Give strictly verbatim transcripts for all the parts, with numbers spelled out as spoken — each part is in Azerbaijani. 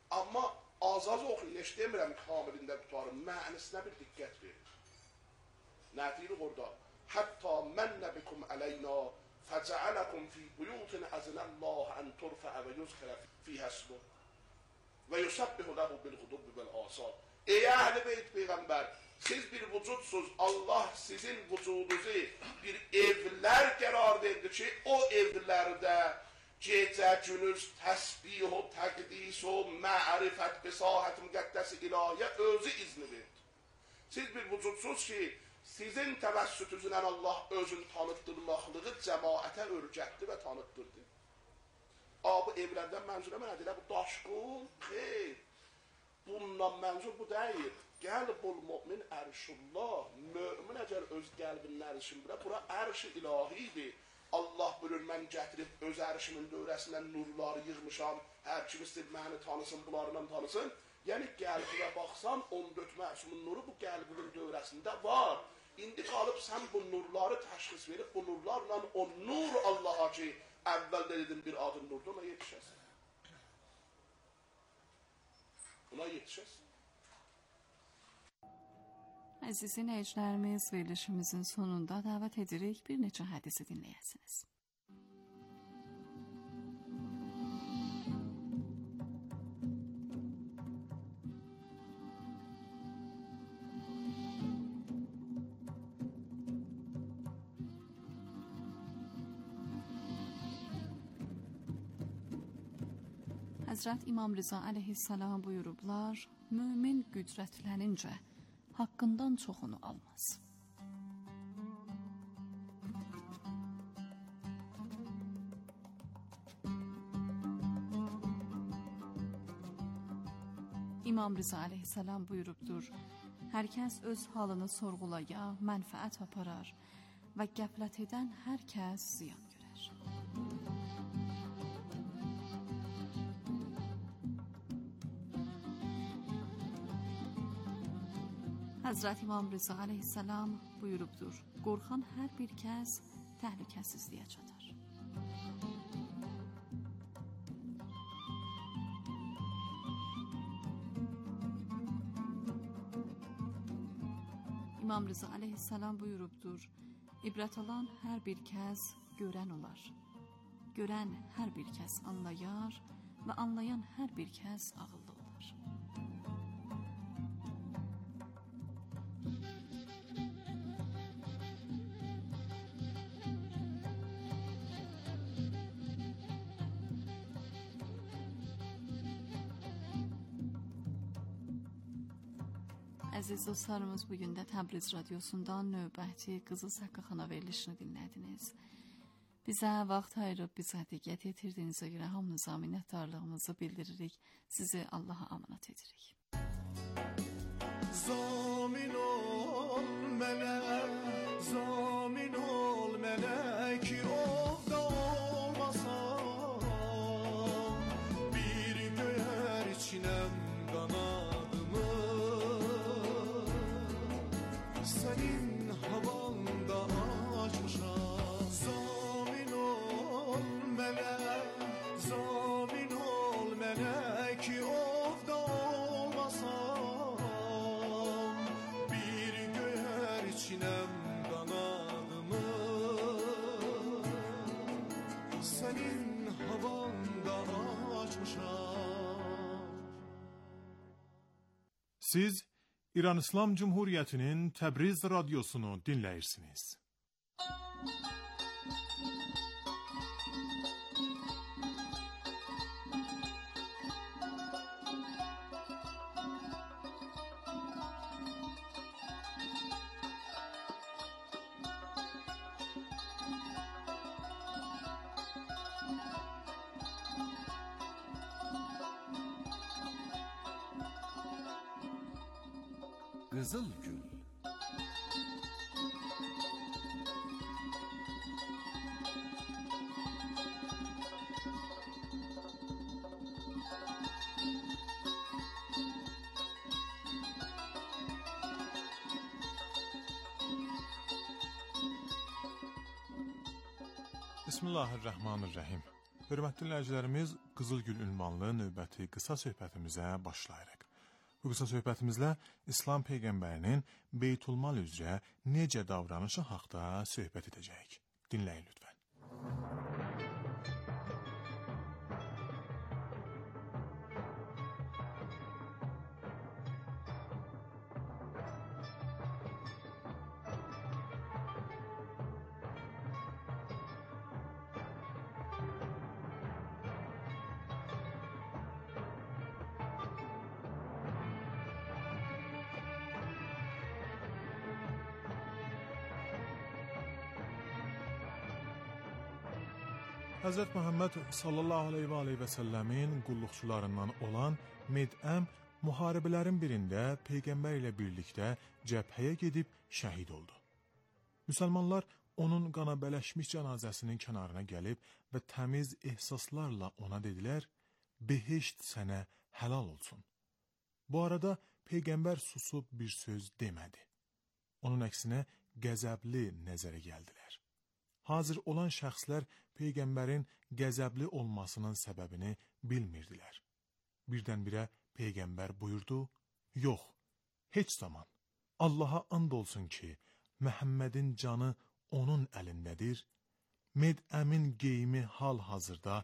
Amma az-az oxuyun, heç demirəm kamilində qutarın, mənisinə bir diqqət verin. Nə deyir orada? Hətta mənnə bikum əleyna fəcəələkum fi buyutin əzinəllah ən turfəə və yüzxirə fiyhəsbuh və yusəbbihu ləhu bil-qudubbi vəl-asal. Ey əhl-i beyt peyğəmbər, siz bir vücudsuz, Allah sizin vücudunuzu bir evlər qərar verdi ki, o evlərdə gecə, günüz, təsbih, təqdis, mərifət, besahət, müqəddəs-i ilahiyə özü izni verdi. Siz bir vücudsuz ki, sizin təvəssütünüzlə Allah özünü tanıtdırmaqlığı cəmaətə örgətdi və tanıtdırdı. A, bu evlərdən mənzurə mənə deyilər, bu daşqul, xeyr. Bundan mənzur bu deyil. Qəlbul mümin ərşullah. Mömin əgər öz qəlbinin ərşin bilə, bura ərş-i ilahidir. Allah buyurur, mən gətirib öz ərşimin dövrəsindən nurları yığmışam, hər kim istəyir məni tanısın, bunlarla tanısın. Yəni qəlbinə baxsan, on dörd məsumun nuru bu qəlbinin dövrəsində var. İndi qalıb sən bu nurları təşxis verib, bu nurlarla o nur Allaha ki, əvvəldə dedim bir adın nurdur, ona yetişəsin. Ona yetişəsin. Əziz dinləyicilərimiz, verilişimizin sonunda dəvət edirik bir neçə hədisi dinləyəsiniz. Həzrət İmam Rıza əleyhissalam buyurublar, mömin qüdrətlənincə haqqından çoxunu almaz. İmam Rıza əleyhissalam buyurubdur, hər kəs öz halını sorğulaya, mənfəət aparar və qəflət edən hər kəs ziyan görər. Həzrət İmam Rıza əleyhissalam buyurubdur, qorxan hər bir kəs təhlükəsizliyə çatar. İmam Rıza əleyhissalam buyurubdur, ibrət alan hər bir kəs görən olar. Görən hər bir kəs anlayar və anlayan hər bir kəs ağıllı olar. Əziz dostlarımız, bugün də Təbriz radiosundan növbəti Qızıl Səqqaxana verilişini dinlədiniz. Bizə vaxt ayırıb, bizə diqqət yetirdiyinizə görə hamınıza minnətdarlığımızı bildiririk. Sizi Allaha amanat edirik. Zamin ol mələk, zamin ol mələk ki ovda olmasam, bir göyər içinəm qanadımı, sənin havanda açmışam. Zamin ol mələk, zamin ol mələk ki ovda olmasam, bir göyər içinəm qanadımı, sənin havanda açmışam. Siz İran İslam Cumhuriyeti'nin Təbriz radyosunu dinləyirsiniz. Qızıl Gül. Bismillahirrahmanirrahim. Hörmətli dinləyicilərimiz, Qızılgül ünvanlı növbəti qısa söhbətimizə başlayırıq. Bu qısa söhbətimizlə İslam Peyğəmbərinin Beytulmal üzrə necə davranışı haqda söhbət edəcəyik. Dinləyin lütfən. Həzrət Məhəmməd sallallahu aleyhi və aleyhi və səlləmin qulluqçularından olan Med'əm müharibələrin birində Peyğəmbər ilə birlikdə cəbhəyə gedib şəhid oldu. Müsəlmanlar onun qanabələşmiş cənazəsinin kənarına gəlib və təmiz ehsaslarla ona dedilər, behişt sənə həlal olsun. Bu arada Peyğəmbər susub bir söz demədi. Onun əksinə qəzəbli nəzərə gəldilər. Hazır olan şəxslər Peyğəmbərin qəzəbli olmasının səbəbini bilmirdilər. Birdən-birə Peyğəmbər buyurdu, yox, heç zaman. Allaha and olsun ki, Məhəmmədin canı onun əlindədir. Med'əmin geyimi hal-hazırda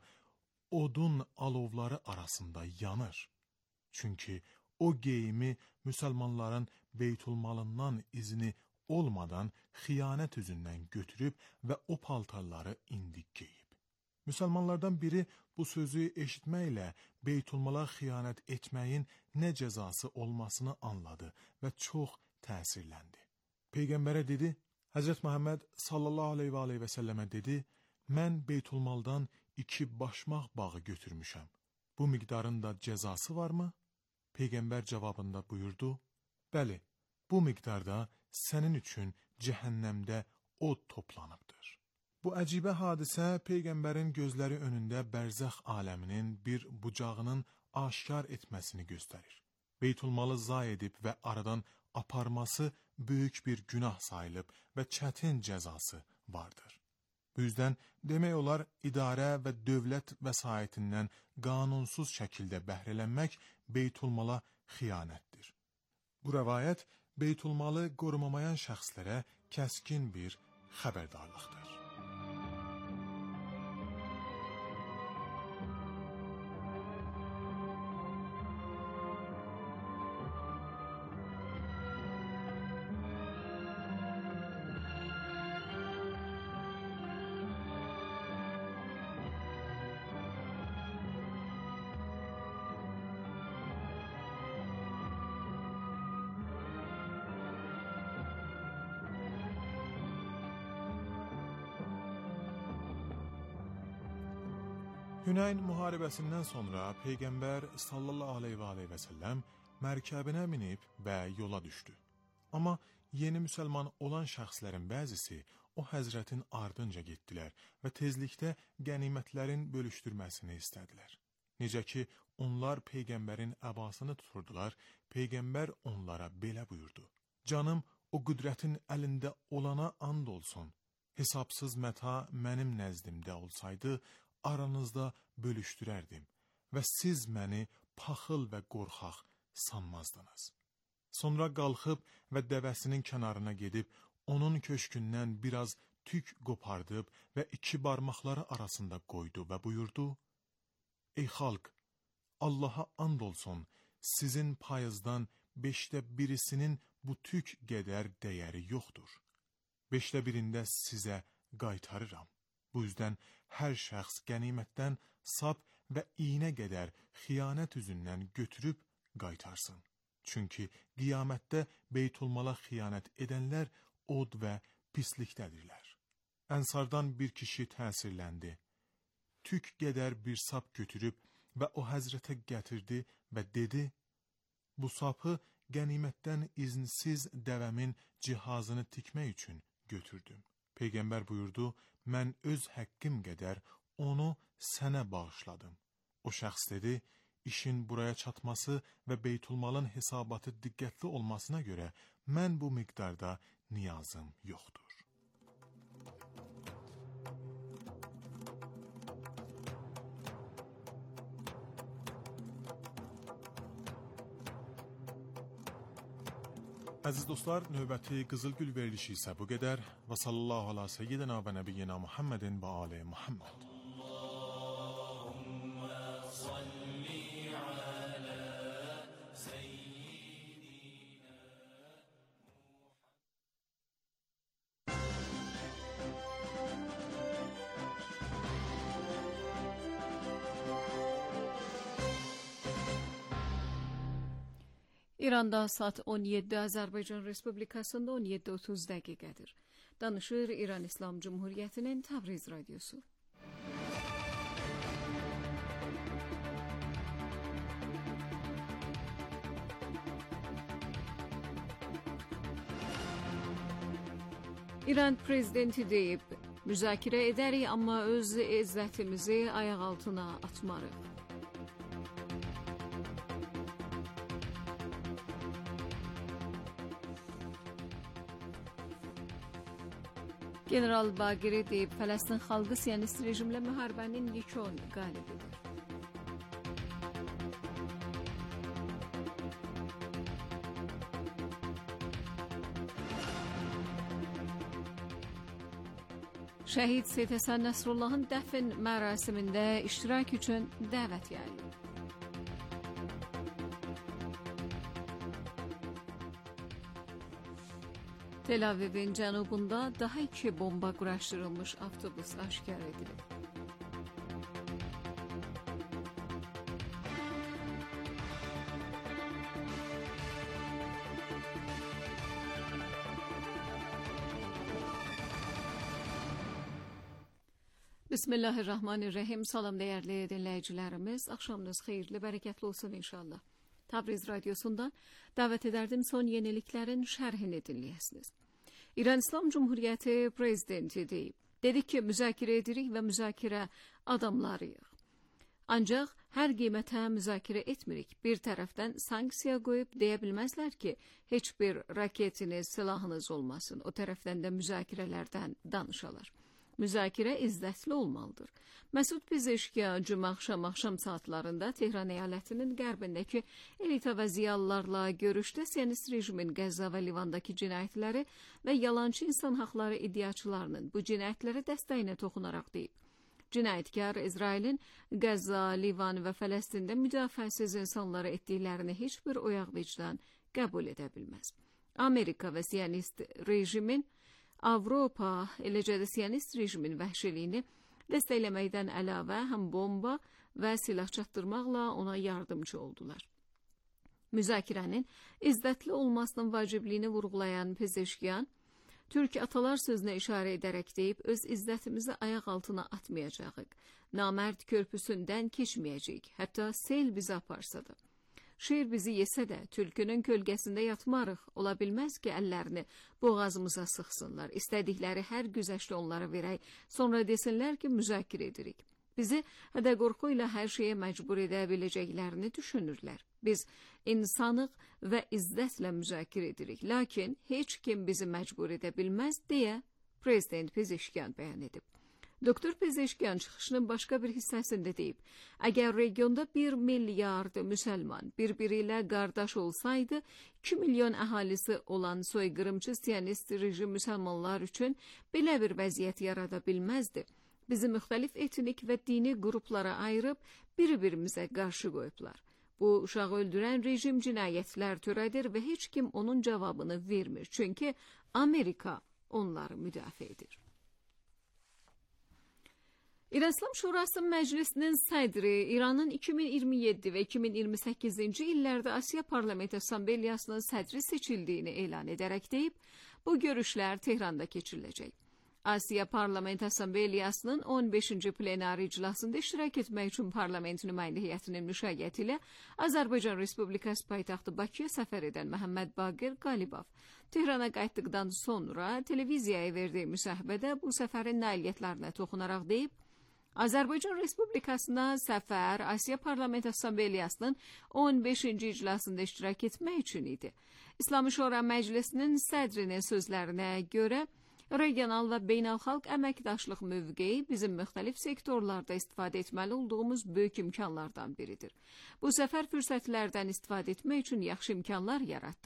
odun alovları arasında yanır. Çünki o geyimi müsəlmanların Beytulmalından izini olmadan xiyanət üzündən götürüb və o paltarları indik geyib. Müsəlmanlardan biri bu sözü eşitməklə Beytulmala xiyanət etməyin nə cəzası olmasını anladı və çox təsirləndi. Peyğəmbərə dedi, Həzrət Məhəmməd sallallahu aleyhi və aleyhi və səlləmə dedi, mən Beytulmaldan iki başmaq bağı götürmüşəm. Bu miqdarın da cəzası varmı? Peyğəmbər cavabında buyurdu, bəli, bu miqdarda sənin üçün cəhənnəmdə od toplanıbdır. Bu əcibə hadisə Peyğəmbərin gözləri önündə bərzəx aləminin bir bucağının aşkar etməsini göstərir. Beytulmalı zay edib və aradan aparması böyük bir günah sayılıb və çətin cəzası vardır. Bu yüzdən demək olar, idarə və dövlət vəsaitindən qanunsuz şəkildə bəhrələnmək Beytulmala xiyanətdir. Bu rəvayət Beytulmalı qorumamayan şəxslərə kəskin bir xəbərdarlıqdır. Hüneyn müharibəsindən sonra Peyğəmbər sallallahu aleyhi və aleyhi və səlləm mərkəbinə minib və yola düşdü. Amma yeni müsəlman olan şəxslərin bəzisi o həzrətin ardınca getdilər və tezlikdə qənimətlərin bölüşdürməsini istədilər. Necə ki, onlar Peyğəmbərin əbasını tuturdular, Peyğəmbər onlara belə buyurdu. Canım o qüdrətin əlində olana and olsun. Hesabsız məta mənim nəzdimdə olsaydı, aranızda bölüşdürərdim və siz məni paxıl və qorxaq sanmazdınız. Sonra qalxıb və dəvəsinin kənarına gedib, onun köşkündən biraz tük qopardıb və iki barmaqları arasında qoydu və buyurdu, ey xalq, Allaha and olsun, sizin payızdan beşdə birisinin bu tük qədər dəyəri yoxdur. Beşdə birində sizə qaytarıram. Bu yüzdən hər şəxs qənimətdən sap və iynə qədər xiyanət üzündən götürüb qaytarsın. Çünki qiyamətdə Beytulmala xiyanət edənlər od və pislikdədirlər. Ənsardan bir kişi təsirləndi. Tük qədər bir sap götürüb və o həzrətə gətirdi və dedi, bu sapı qənimətdən izinsiz dəvəmin cihazını tikmək üçün götürdüm. Peyğəmbər buyurdu, mən öz həqqim qədər onu sənə bağışladım. O şəxs dedi, işin buraya çatması və Beytulmalın hesabatı diqqətli olmasına görə mən bu miqdarda niyazım yoxdur. Əziz dostlar, növbəti Qızıl Gül verilişi isə bu qədər. Və sallallahu ala seyyidina və nəbiyyina Muhammedin və ali Muhammed. İranda saat on yeddi, Azərbaycan Respublikasında on yeddi otuz dəqiqədir. Danışır İran İslam Cumhuriyyətinin Təbriz Radyosu. İran prezidenti deyib, müzakirə edərik, amma öz izzətimizi ayaq altına atmarıq. General Bagiri deyib, Fələstin xalqı Siyonist rejimlə müharibənin yekun qalibidir. Şəhid Seyid Həsən Nəsrullahın dəfn mərasimində iştirak üçün dəvət yayılıb. Tel Avivin cənubunda daha iki bomba quraşdırılmış avtobus aşkar edilib. Bismillahirrahmanirrahim. Salam dəyərli dinləyicilərimiz. Axşamınız xeyirli, bərəkətli olsun inşallah. Təbriz Radyosu'ndan davet ederdim son yeniliklerin şərhini dinləyəsiniz. İran İslam Cumhuriyyəti prezidenti deyib, dedi ki, müzakirə edirik və müzakirə adamlarıyıq. Ancaq hər qiymətə müzakirə etmirik. Bir tərəfdən sanksiya qoyub deyə bilməzlər ki, heç bir raketiniz, silahınız olmasın. O tərəfdən də müzakirələrdən danışalar. Müzakirə izzətli olmalıdır. Məsud Pezeşkiyan cümə axşam-axşam saatlarında Tehran əyalətinin qərbindəki elita və ziyalılarla görüşdə Siyonist rejimin Qəzza və Livandakı cinayətləri və yalançı insan haqları iddiaçılarının bu cinayətlərə dəstəyinə toxunaraq deyib. Cinayətkar İsrailin Qəzza, Livan və Fələstində müdafiəsiz insanlara etdiklərini heç bir oyaq vicdan qəbul edə bilməz. Amerika və Siyonist rejimin Avropa, eləcə də Siyonist rejimin vəhşiliyini dəstəkləməkdən əlavə həm bomba və silah çatdırmaqla ona yardımcı oldular. Müzakirənin izzətli olmasının vacibliyini vurğulayan Pezeşkiyan, Türk atalar sözünə işarə edərək deyib, öz izzətimizi ayaq altına atmayacağıq, namərd körpüsündən keçməyəcəyik, hətta sel bizi aparsa da. Şir bizi yesə də tülkünün kölgəsində yatmarıq. Ola bilməz ki, əllərini boğazımıza sıxsınlar. İstədikləri hər güzəşdə onlara verək. Sonra desinlər ki, müzakirə edirik. Bizi hədə qorxu ilə hər şeyə məcbur edə biləcəklərini düşünürlər. Biz insanıq və izzətlə müzakirə edirik. Lakin heç kim bizi məcbur edə bilməz deyə Prezident Pezeşkiyan bəyan edib. Doktor Pezeşkiyan çıxışının başqa bir hissəsində deyib, əgər regionda bir milyard müsəlman bir-biri ilə qardaş olsaydı, iki milyon əhalisi olan soyqırımçı Siyonist rejim müsəlmanlar üçün belə bir vəziyyət yarada bilməzdi. Bizi müxtəlif etnik və dini qruplara ayırıb bir-birimizə qarşı qoyublar. Bu, uşağı öldürən rejim cinayətlər törədir və heç kim onun cavabını vermir. Çünki Amerika onları müdafiə edir. İran İslam Şurası Məclisinin sədri İranın iki min iyirmi yeddi və iki min iyirmi səkkizinci illərdə Asiya Parlament Assambleyasının sədri seçildiyini elan edərək deyib, bu görüşlər Tehranda keçiriləcək. Asiya Parlament Assambleyasının on beşinci plenar iclasında iştirak etmək üçün parlament nümayəndə heyətinin müşayiəti ilə Azərbaycan Respublikası paytaxtı Bakıya səfər edən Məhəmməd Baqir Qalibov Tehrana qayıtdıqdan sonra televiziyaya verdiyi müsahibədə bu səfərin nailiyyətlərinə toxunaraq deyib, Azərbaycan Respublikasına səfər Asiya Parlament Assambleyasının on beşinci iclasında iştirak etmək üçün idi. İslami Şura Məclisinin sədrinin sözlərinə görə, regional və beynəlxalq əməkdaşlıq mövqeyi bizim müxtəlif sektorlarda istifadə etməli olduğumuz böyük imkanlardan biridir. Bu səfər fürsətlərdən istifadə etmək üçün yaxşı imkanlar yaratdı.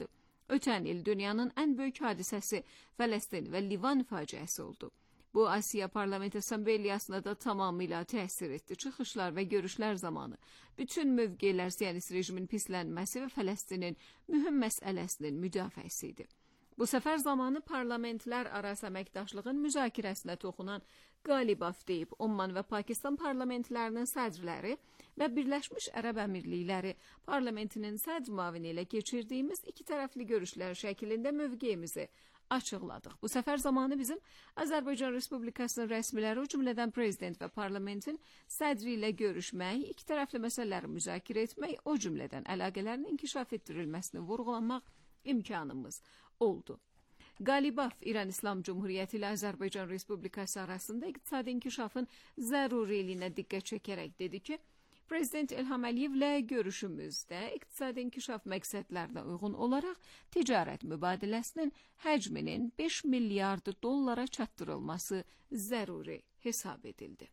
Ötən il dünyanın ən böyük hadisəsi Fələstin və Livan faciəsi oldu. Bu, Asiya Parlament Assambleyasına da tamamıyla təsir etdi. Çıxışlar və görüşlər zamanı bütün mövqelər Siyonist rejimin pislənməsi və Fələstinin mühüm məsələsinin müdafiəsi idi. Bu səfər zamanı parlamentlər arası əməkdaşlığın müzakirəsinə toxunan Qalibov deyib, Umman və Pakistan parlamentlərinin sədrləri və Birləşmiş Ərəb Əmirlikləri parlamentinin sədr müavini ilə keçirdiyimiz iki tərəfli görüşlər şəklində mövqeyimizi açıqladıq. Bu səfər zamanı bizim Azərbaycan Respublikasının rəsmiləri, o cümlədən prezident və parlamentin sədri ilə görüşmək, iki tərəfli məsələləri müzakirə etmək, o cümlədən əlaqələrin inkişaf etdirilməsini vurğulamaq imkanımız oldu. Qalibov İran İslam Cumhuriyyəti ilə Azərbaycan Respublikası arasında iqtisadi inkişafın zəruriliyinə diqqət çəkərək dedi ki, Prezident İlham Əliyevlə görüşümüzdə iqtisadi inkişaf məqsədlərinə uyğun olaraq ticarət mübadiləsinin həcminin beş milyard dollara çatdırılması zəruri hesab edildi.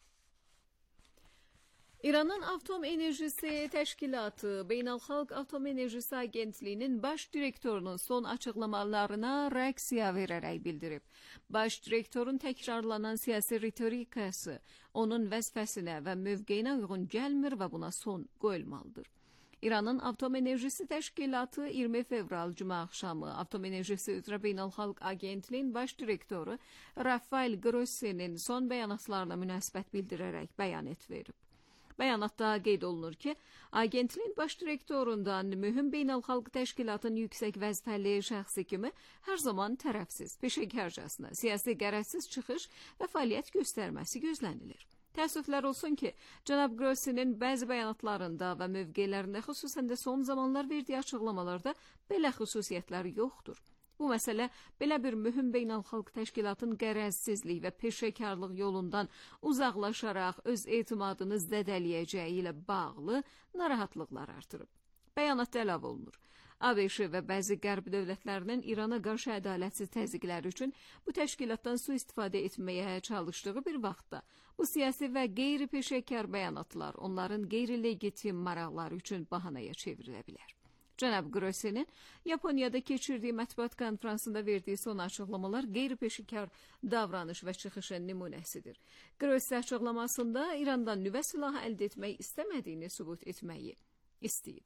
İranın Atom Enerjisi Təşkilatı Beynəlxalq Atom Enerjisi Agentliyinin baş direktorunun son açıqlamalarına reaksiya verərək bildirib. Baş direktorun təkrarlanan siyasi ritorikası onun vəzifəsinə və mövqeyinə uyğun gəlmir və buna son qoyulmalıdır. İranın Atom Enerjisi Təşkilatı iyirmi fevral Cuma axşamı Atom Enerjisi üzrə Beynəlxalq Agentliyin baş direktoru Rafael Grossi'nin son bəyanatlarına münasibət bildirərək bəyanat verib. Bəyanatda qeyd olunur ki, agentliyin baş direktorundan mühüm beynəlxalq təşkilatın yüksək vəzifəli şəxsi kimi hər zaman tərəfsiz, peşəkarcasına, siyasi qərəzsiz çıxış və fəaliyyət göstərməsi gözlənilir. Təəssüflər olsun ki, cənab Grossi'nin bəzi bəyanatlarında və mövqelərində, xüsusən də son zamanlar verdiyi açıqlamalarda belə xüsusiyyətlər yoxdur. Bu məsələ belə bir mühüm beynəlxalq təşkilatın qərəzsizlik və peşəkarlıq yolundan uzaqlaşaraq öz etimadını zədələyəcəyi ilə bağlı narahatlıqlar artırıb. Bəyanatda əlavə olunur. ABŞ və bəzi qərb dövlətlərinin İrana qarşı ədalətsiz təzyiqləri üçün bu təşkilatdan sui-istifadə etməyə çalışdığı bir vaxtda bu siyasi və qeyri-peşəkar bəyanatlar onların qeyri-legitim maraqları üçün bahanaya çevrilə bilər. Cənab Grossi'nin Yaponiyada keçirdiyi mətbuat konferansında verdiyi son açıqlamalar qeyri-peşəkar davranış və çıxışın nümunəsidir. Grossi açıqlamasında İrandan nüvə silahı əldə etmək istəmədiyini sübut etməyi istəyib.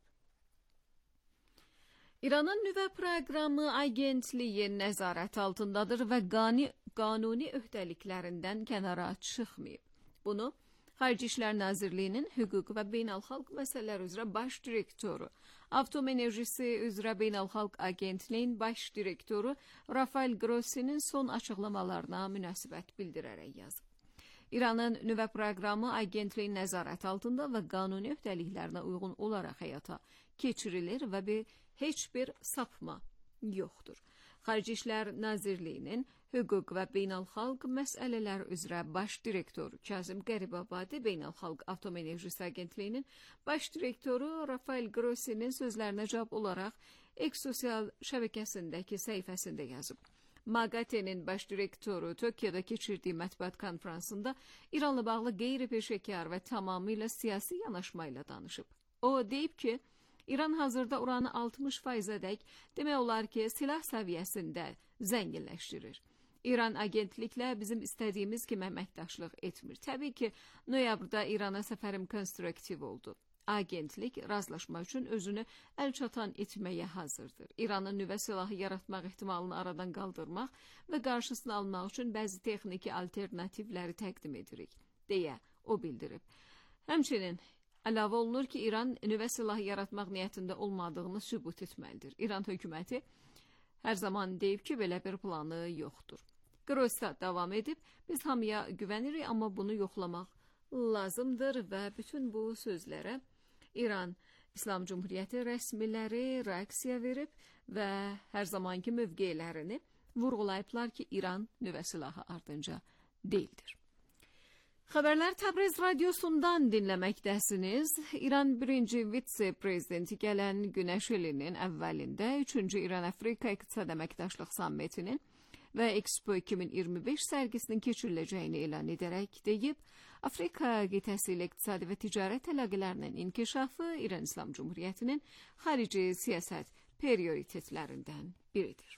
İranın nüvə proqramı agentliyi nəzarət altındadır və qani, qanuni öhdəliklərindən kənara çıxmayıb. Bunu Xarici İşlər Nazirliyinin hüquq və beynəlxalq məsələlər üzrə baş direktoru, Atom Enerjisi üzrə Beynəlxalq Agentliyin baş direktoru Rafael Grossi'nin son açıqlamalarına münasibət bildirərək yazıb. İranın nüvə proqramı agentliyin nəzarət altında və qanuni öhdəliklərinə uyğun olaraq həyata keçirilir və bir, heç bir sapma yoxdur. Xarici İşlər Nazirliyinin hüquq və beynəlxalq məsələlər üzrə baş direktoru Kazım Qəribabadi, Beynəlxalq Atom Enerjisi Agentliyinin baş direktoru Rafael Grossi'nin sözlərinə cavab olaraq X sosial şəbəkəsindəki səhifəsində yazıb. MAGATE'nin baş direktoru Tokyoda keçirdiyi mətbuat konferansında İranla bağlı qeyri-peşəkar və tamamilə siyasi yanaşmayla danışıb. O deyib ki, İran hazırda uranı altmış faizədək demək olar ki, silah səviyyəsində zənginləşdirir. İran agentliklə bizim istədiyimiz kimi əməkdaşlıq etmir. Təbii ki, noyabrda İrana səfərim konstruktiv oldu. Agentlik razılaşma üçün özünü əl çatan etməyə hazırdır. İranın nüvə silahı yaratmaq ehtimalını aradan qaldırmaq və qarşısını almaq üçün bəzi texniki alternativləri təqdim edirik, deyə o bildirib. Həmçinin əlavə olunur ki, İran nüvə silahı yaratmaq niyyətində olmadığını sübut etməlidir. İran hökuməti hər zaman deyib ki, belə bir planı yoxdur. Grossi davam edib, biz hamıya güvənirik, amma bunu yoxlamaq lazımdır və bütün bu sözlərə İran İslam Cumhuriyyəti rəsmiləri reaksiya verib və hər zamanki mövqelərini vurğulayıblar ki, İran nüvə silahı ardınca deyildir. Xəbərlər Təbriz radiosundan dinləməkdəsiniz. İran birinci vitse-prezidenti gələn Günəş ilinin əvvəlində üçüncü İran-Afrika İqtisad Əməkdaşlıq Sammitinin və Expo iki min iyirmi beş sərgisinin keçiriləcəyini elan edərək deyib, Afrika qitəsi ilə iqtisadi və ticarət əlaqələrinin inkişafı İran İslam Cumhuriyyətinin xarici siyasət prioritetlərindən biridir.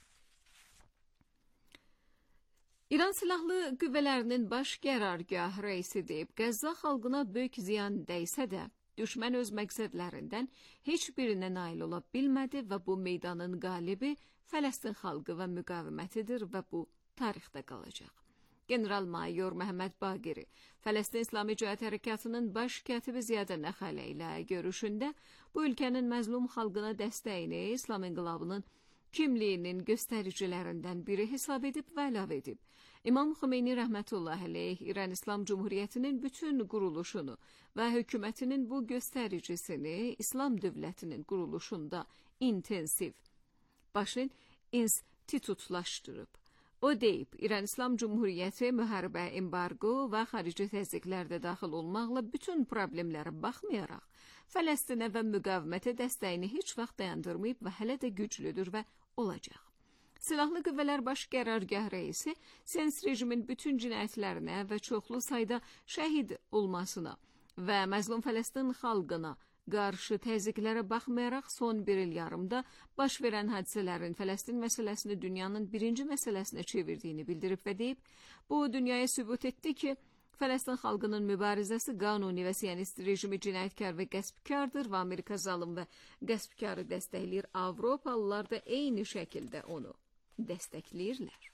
İran Silahlı Qüvvələrinin baş qərargah rəisi deyib, Qəzza xalqına böyük ziyan dəysə də, düşmən öz məqsədlərindən heç birinə nail ola bilmədi və bu meydanın qalibi Fələstin xalqı və müqavimətidir və bu tarixdə qalacaq. General-mayor Məhəmməd Baqiri, Fələstin İslami Cəhət Hərəkatının baş katibi Ziyadə Nəxələ ilə görüşündə bu ölkənin məzlum xalqına dəstəyini İslam inqilabının kimliyinin göstəricilərindən biri hesab edib və əlavə edib. İmam Xümeyni rəhmətullahi əleyh İran İslam Cumhuriyyətinin bütün quruluşunu və hökumətinin bu göstəricisini İslam dövlətinin quruluşunda intensiv başın institutlaşdırıb. O deyib, İran İslam Cumhuriyyəti müharibə, embargo və xarici təzyiqlərdə daxil olmaqla bütün problemlərə baxmayaraq, Fələstinə və müqavimətə dəstəyini heç vaxt dayandırmayıb və hələ də güclüdür və olacaq. Silahlı Qüvvələr Baş Qərargah rəisi Siyonist rejimin bütün cinayətlərinə və çoxlu sayda şəhid olmasına və məzlum Fələstin xalqına qarşı təzyiqlərə baxmayaraq son bir il yarımda baş verən hadisələrin Fələstin məsələsini dünyanın birinci məsələsinə çevirdiyini bildirib və deyib, bu dünyaya sübut etdi ki, Fələstin xalqının mübarizəsi qanuni və siyonist rejimi cinayətkar və qəsbkardır və Amerika zalım və qəsbkarı dəstəkləyir. Avropalılar da eyni şəkildə onu dəstəkləyirlər.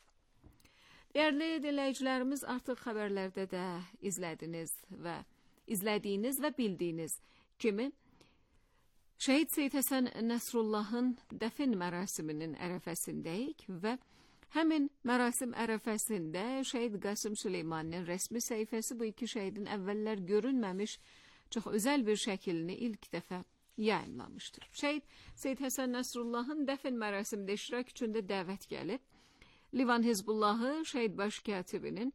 Dəyərli dinləyicilərimiz, artıq xəbərlərdə də izlədiniz və izlədiyiniz və bildiyiniz kimi Şəhid Seyid Həsən Nəsrullahın dəfn mərasiminin ərəfəsindəyik və həmin mərasim ərəfəsində Şəhid Qasım Süleymaninin rəsmi səhifəsi bu iki şəhidin əvvəllər görünməmiş çox özəl bir şəklini ilk dəfə yayımlamışdır. Şəhid Seyid Həsən Nəsrullahın dəfn mərasimində iştirak üçün də dəvət gəlib. Livan Hizbullahı şəhid baş katibinin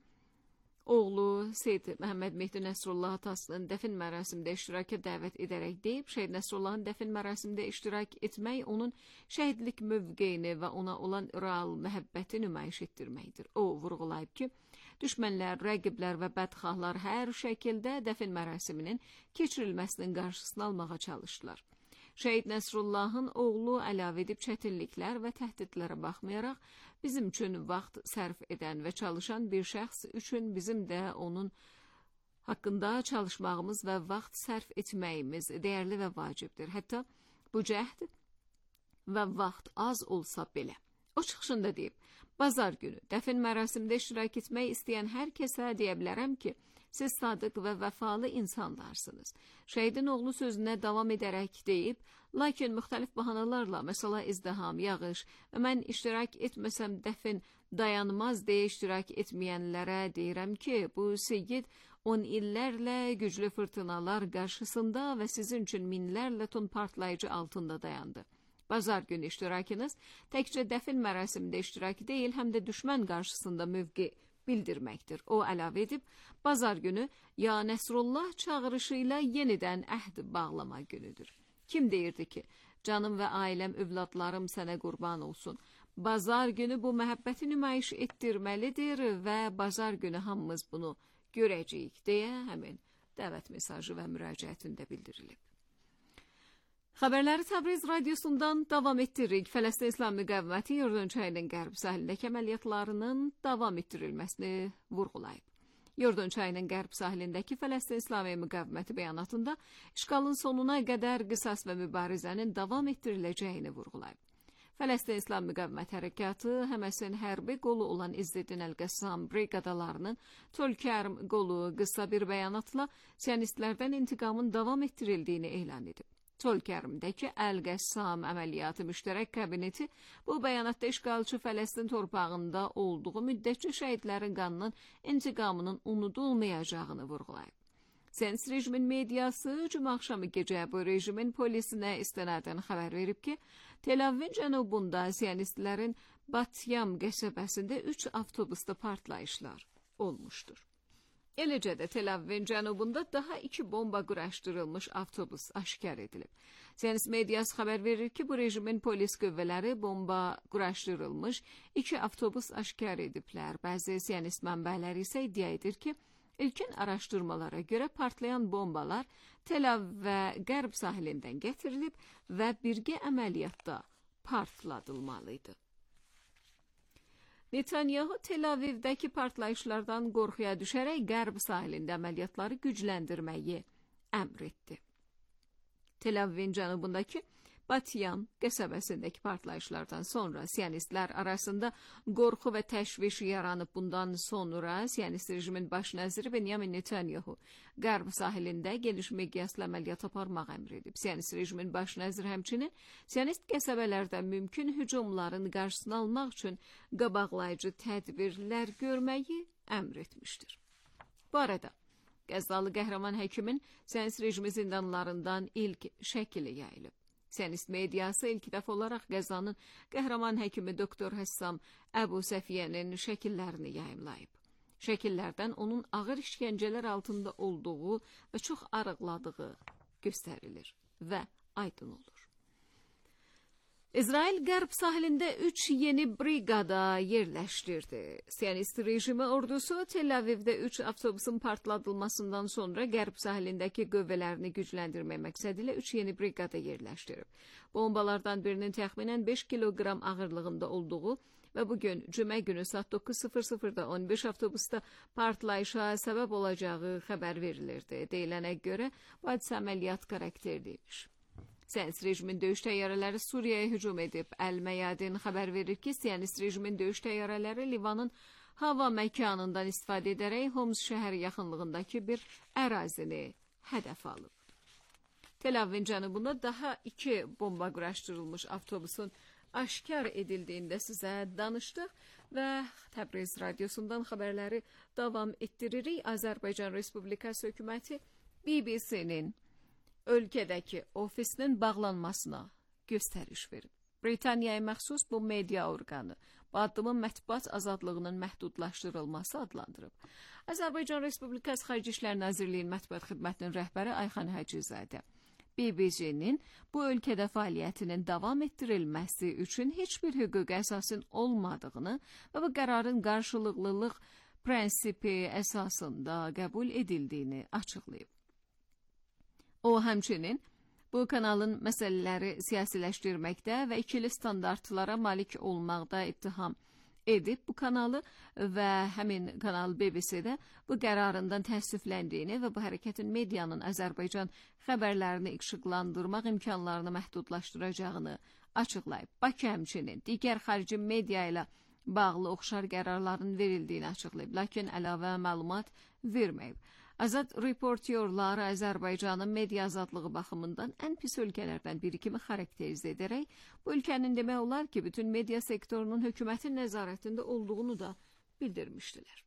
oğlu Seyid Məhəmməd Mehdi Nəsrullah Atasının dəfn mərasimində iştiraka dəvət edərək deyib, Şəhid Nəsrullahın dəfn mərasimində iştirak etmək onun şəhidlik mövqeyini və ona olan real məhəbbəti nümayiş etdirməkdir. O vurğulayıb ki, düşmənlər, rəqiblər və bədxahlar hər şəkildə dəfn mərasiminin keçirilməsinin qarşısını almağa çalışdılar. Şəhid Nəsrullahın oğlu əlavə edib çətinliklər və təhdidlərə baxmayaraq bizim üçün vaxt sərf edən və çalışan bir şəxs üçün bizim də onun haqqında çalışmağımız və vaxt sərf etməyimiz dəyərli və vacibdir. Hətta bu cəhd və vaxt az olsa belə. O çıxışında deyib, bazar günü dəfn mərasimində iştirak etmək istəyən hər kəsə deyə bilərəm ki, siz sadıq və vəfalı insanlarsınız. Şəhidin oğlu sözünə davam edərək deyib, lakin müxtəlif bahanalarla, məsələ izdiham, yağış və mən iştirak etməsəm dəfn dayanmaz deyə iştirak etməyənlərə deyirəm ki, bu seyyid on illərlə güclü fırtınalar qarşısında və sizin üçün minlərlə ton partlayıcı altında dayandı. Bazar günü iştirakınız təkcə dəfn mərasimində iştirak deyil, həm də düşmən qarşısında mövqe bildirməkdir. O əlavə edib, bazar günü Ya Nəsrullah çağırışı ilə yenidən əhd bağlama günüdür. Kim deyirdi ki, canım və ailəm, övladlarım sənə qurban olsun. Bazar günü bu məhəbbəti nümayiş etdirməlidir və bazar günü hamımız bunu görəcəyik deyə həmin dəvət mesajı və müraciətində bildirilib. Xəbərləri Təbriz radiosundan davam etdiririk. Fələstin İslam müqaviməti Yordan çayının qərb sahilindəki əməliyyatlarının davam etdirilməsini vurğulayıb. Yordan çayının qərb sahilindəki Fələstin İslami müqaviməti bəyanatında işğalın sonuna qədər qisas və mübarizənin davam etdiriləcəyini vurğulayıb. Fələstin İslam müqavimət hərəkatı Həməsin hərbi qolu olan İzzəddin Əl-Qəssam briqadalarının Tölkərm qolu qısa bir bəyanatla siyonistlərdən intiqamın davam etdirildiyini elan edib. Tölkərmdəki Əl-Qəssam əməliyyatı müştərək kabineti bu bəyanatda işğalçı Fələstin torpağında olduğu müddətçi şəhidlərin qanının intiqamının unudulmayacağını vurğulayıb. Siyonist rejimin mediası cümə axşamı gecə bu rejimin polisinə istinadən xəbər verib ki, Tel-Avivin cənubunda siyonistlərin Batyam qəsəbəsində üç avtobusda partlayışlar olmuşdur. Eləcə də Tel-Avivin cənubunda daha iki bomba quraşdırılmış avtobus aşkar edilib. Siyonist mediası xəbər verir ki, bu rejimin polis qüvvələri bomba quraşdırılmış iki avtobus aşkar ediblər. Bəzi siyonist mənbələri isə iddia edir ki, İlkin araşdırmalara görə partlayan bombalar Tel-Aviv və qərb sahilindən gətirilib və birgə əməliyyatda partladılmalıydı. Netanyahu Tel Avivdəki partlayışlardan qorxuya düşərək qərb sahilində əməliyyatları gücləndirməyi əmr etdi. Tel Avivin cənubundakı Batyan qəsəbəsindəki partlayışlardan sonra Siyonistlər arasında qorxu və təşviş yaranıb. Bundan sonra Siyonist rejimin baş nəziri Benyamin Netanyahu qərb sahilində geniş miqyaslı əməliyyat aparmaq əmr edib. Siyonist rejimin baş nəziri həmçinin Siyonist qəsəbələrdə mümkün hücumların qarşısını almaq üçün qabaqlayıcı tədbirlər görməyi əmr etmişdir. Bu arada Qəzzalı qəhrəman həkimin Siyonist rejimi zindanlarından ilk şəkili yayılıb. Siyonist mediası ilk dəfə olaraq Qəzzanın qəhrəman həkimi doktor Həssam Əbu Səfiyyənin şəkillərini yayımlayıb. Şəkillərdən onun ağır işgəncələr altında olduğu və çox arıqladığı göstərilir və aydın olur. İsrail qərb sahilində üç yeni briqada yerləşdirdi. Siyonist rejimi ordusu Tel Avivdə üç avtobusun partladılmasından sonra qərb sahilindəki qüvvələrini gücləndirmək məqsədilə üç yeni briqada yerləşdirib. Bombalardan birinin təxminən beş kiloqram ağırlığında olduğu və bugün cümə günü saat doqquz sıfır sıfırda on beş avtobusda partlayışa səbəb olacağı xəbər verilirdi. Deyilənə görə bu hadisə əməliyyat xarakterliymiş. Siyonist rejimin döyüş təyyarələri Suriyaya hücum edib. Əl-Məyadin xəbər verir ki, Siyonist rejimin döyüş təyyarələri Livanın hava məkanından istifadə edərək Homs şəhəri yaxınlığındakı bir ərazini hədəf alıb. Tel Avivin cənubunda daha iki bomba quraşdırılmış avtobusun aşkar edildiğində sizə danışdıq və Təbriz radiosundan xəbərləri davam etdiririk. Azərbaycan Respublikası hökuməti B B C-nin ölkədəki ofisinin bağlanmasına göstəriş verib. Britaniyaya məxsus bu media orqanı bu addımın mətbuat azadlığının məhdudlaşdırılması adlandırıb. Azərbaycan Respublikası Xarici İşlər Nazirliyinin mətbuat xidmətinin rəhbəri Ayxan Hacızadə B B C-nin bu ölkədə fəaliyyətinin davam etdirilməsi üçün heç bir hüquqi əsasın olmadığını və bu qərarın qarşılıqlılıq prinsipi əsasında qəbul edildiyini açıqlayıb. O həmçinin bu kanalın məsələləri siyasiləşdirməkdə və ikili standartlara malik olmaqda ittiham edib bu kanalı və həmin kanal B B C-də bu qərarından təəssüfləndiyini və bu hərəkətin medianın Azərbaycan xəbərlərini işıqlandırmaq imkanlarını məhdudlaşdıracağını açıqlayıb. Bakı həmçinin digər xarici media ilə bağlı oxşar qərarların verildiğini açıqlayıb, lakin əlavə məlumat verməyib. Azad reportyorlar Azərbaycanın media azadlığı baxımından ən pis ölkələrdən biri kimi xarakterizə edərək, bu ölkənin demək olar ki, bütün media sektorunun hökumətin nəzarətində olduğunu da bildirmişdilər.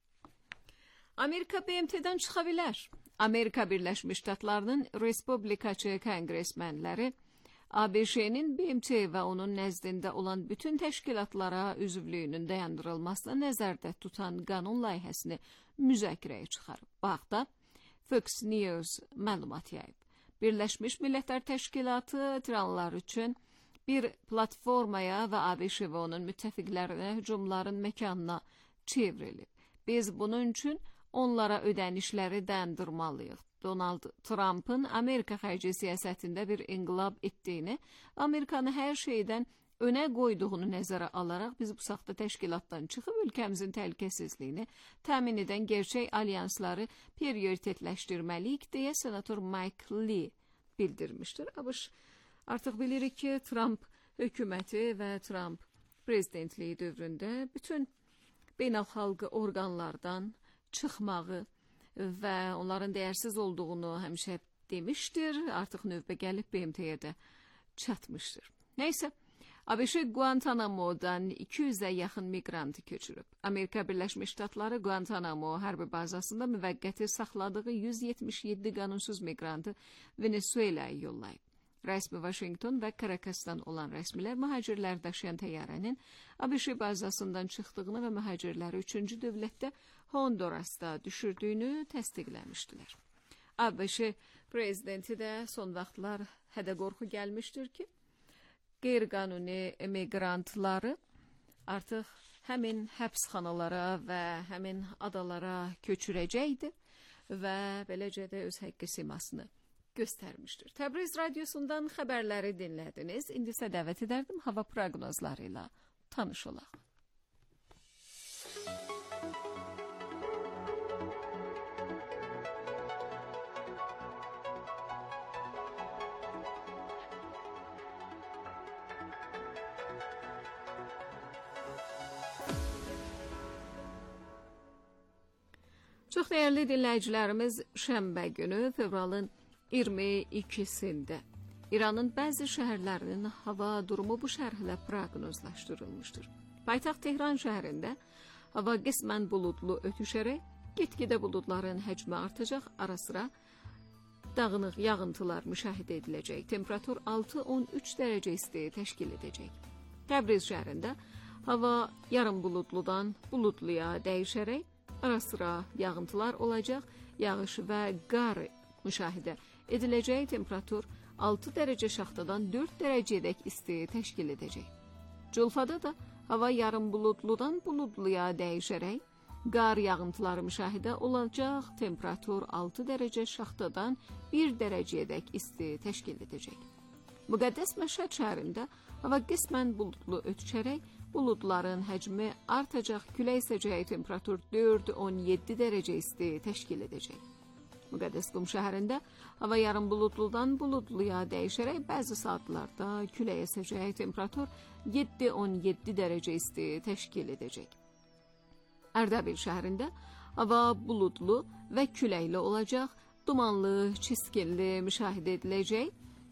Amerika B M T-dən çıxa bilər. Amerika Birləşmiş Ştatlarının Respublikaçı konqresmenləri A B Ş-nin B M T və onun nəzdində olan bütün təşkilatlara üzvlüyünün dayandırılmasına nəzərdə tutan qanun layihəsini müzakirəyə çıxarıb. Baxda Fox News məlumat yayıb. Birləşmiş Millətlər Təşkilatı tiranlar üçün bir platformaya və A B Ş və onun müttəfiqlərinə hücumların məkanına çevrilib. Biz bunun üçün onlara ödənişləri dayandırmalıyıq. Donald Trump'ın Amerika xarici siyasətində bir inqilab etdiyini, Amerikanı hər şeydən önə qoyduğunu nəzərə alaraq biz bu saxta təşkilatdan çıxıb ölkəmizin təhlükəsizliyini təmin edən gerçək alyansları prioritetləşdirməliyik deyə senator Mike Lee bildirmişdir. ABŞ artıq bilirik ki, Trump hökuməti və Trump prezidentliyi dövründə bütün beynəlxalq orqanlardan çıxmağı və onların dəyərsiz olduğunu həmişə demişdir. Artıq növbə gəlib B M T-yə də çatmışdır. Nəysə, A B Ş Guantanamo'dan iki yüzə yaxın miqrantı köçürüb. Amerika Birləşmiş Ştatları Guantanamo hərbi bazasında müvəqqəti saxladığı yüz yetmiş yeddi qanunsuz miqrantı Venezuelaya yollayıb. Rəsmi Washington və Caracasdan olan rəsmilər mühacirlər daşıyan təyyarənin A B Ş bazasından çıxdığını və mühacirləri üçüncü dövlətdə Hondurasda düşürdüyünü təsdiqləmişdilər. A B Ş prezidenti də son vaxtlar hədə qorxu gəlmişdir ki, qeyri-qanuni emigrantları artıq həmin həbsxanalara və həmin adalara köçürəcəkdir və beləcə də öz həqqi simasını göstərmişdir. Təbriz radiosundan xəbərləri dinlədiniz. İndi isə dəvət edərdim hava proqnozları ilə tanış olaq. Çox dəyərli dinləyicilərimiz, şənbə günü fevralın iyirmi ikisində İranın bəzi şəhərlərinin hava durumu bu şərhlə proqnozlaşdırılmışdır. Paytaxt Tehran şəhərində hava qismən buludlu ötüşərək, get-gedə buludların həcmi artacaq, ara-sıra dağınıq yağıntılar müşahidə ediləcək. Temperatur altı on üç dərəcə isti təşkil edəcək. Təbriz şəhərində hava yarım buludludan buludluya dəyişərək, ara-sıra yağıntılar olacaq, yağış və qar müşahidə ediləcək. Temperatur altı dərəcə şaxtadan dörd dərəcədək isti təşkil edəcək. Culfada da hava yarım buludludan buludluya dəyişərək, qar yağıntıları müşahidə olacaq. Temperatur altı dərəcə şaxtadan bir dərəcədək isti təşkil edəcək. Müqəddəs Məşhəd şəhərində hava qismən buludlu ötüşərək, buludların həcmi artacaq, külək əsəcək, temperatur dörd on yeddi dərəcə isti təşkil edəcək. Müqəddəs Qum şəhərində hava yarım buludludan buludluya dəyişərək, bəzi saatlarda külək əsəcək, temperatur yeddi on yeddi dərəcə isti təşkil edəcək. Ərdəbil şəhərində hava buludlu və küləkli olacaq, dumanlı, çiskinli müşahidə ediləcək.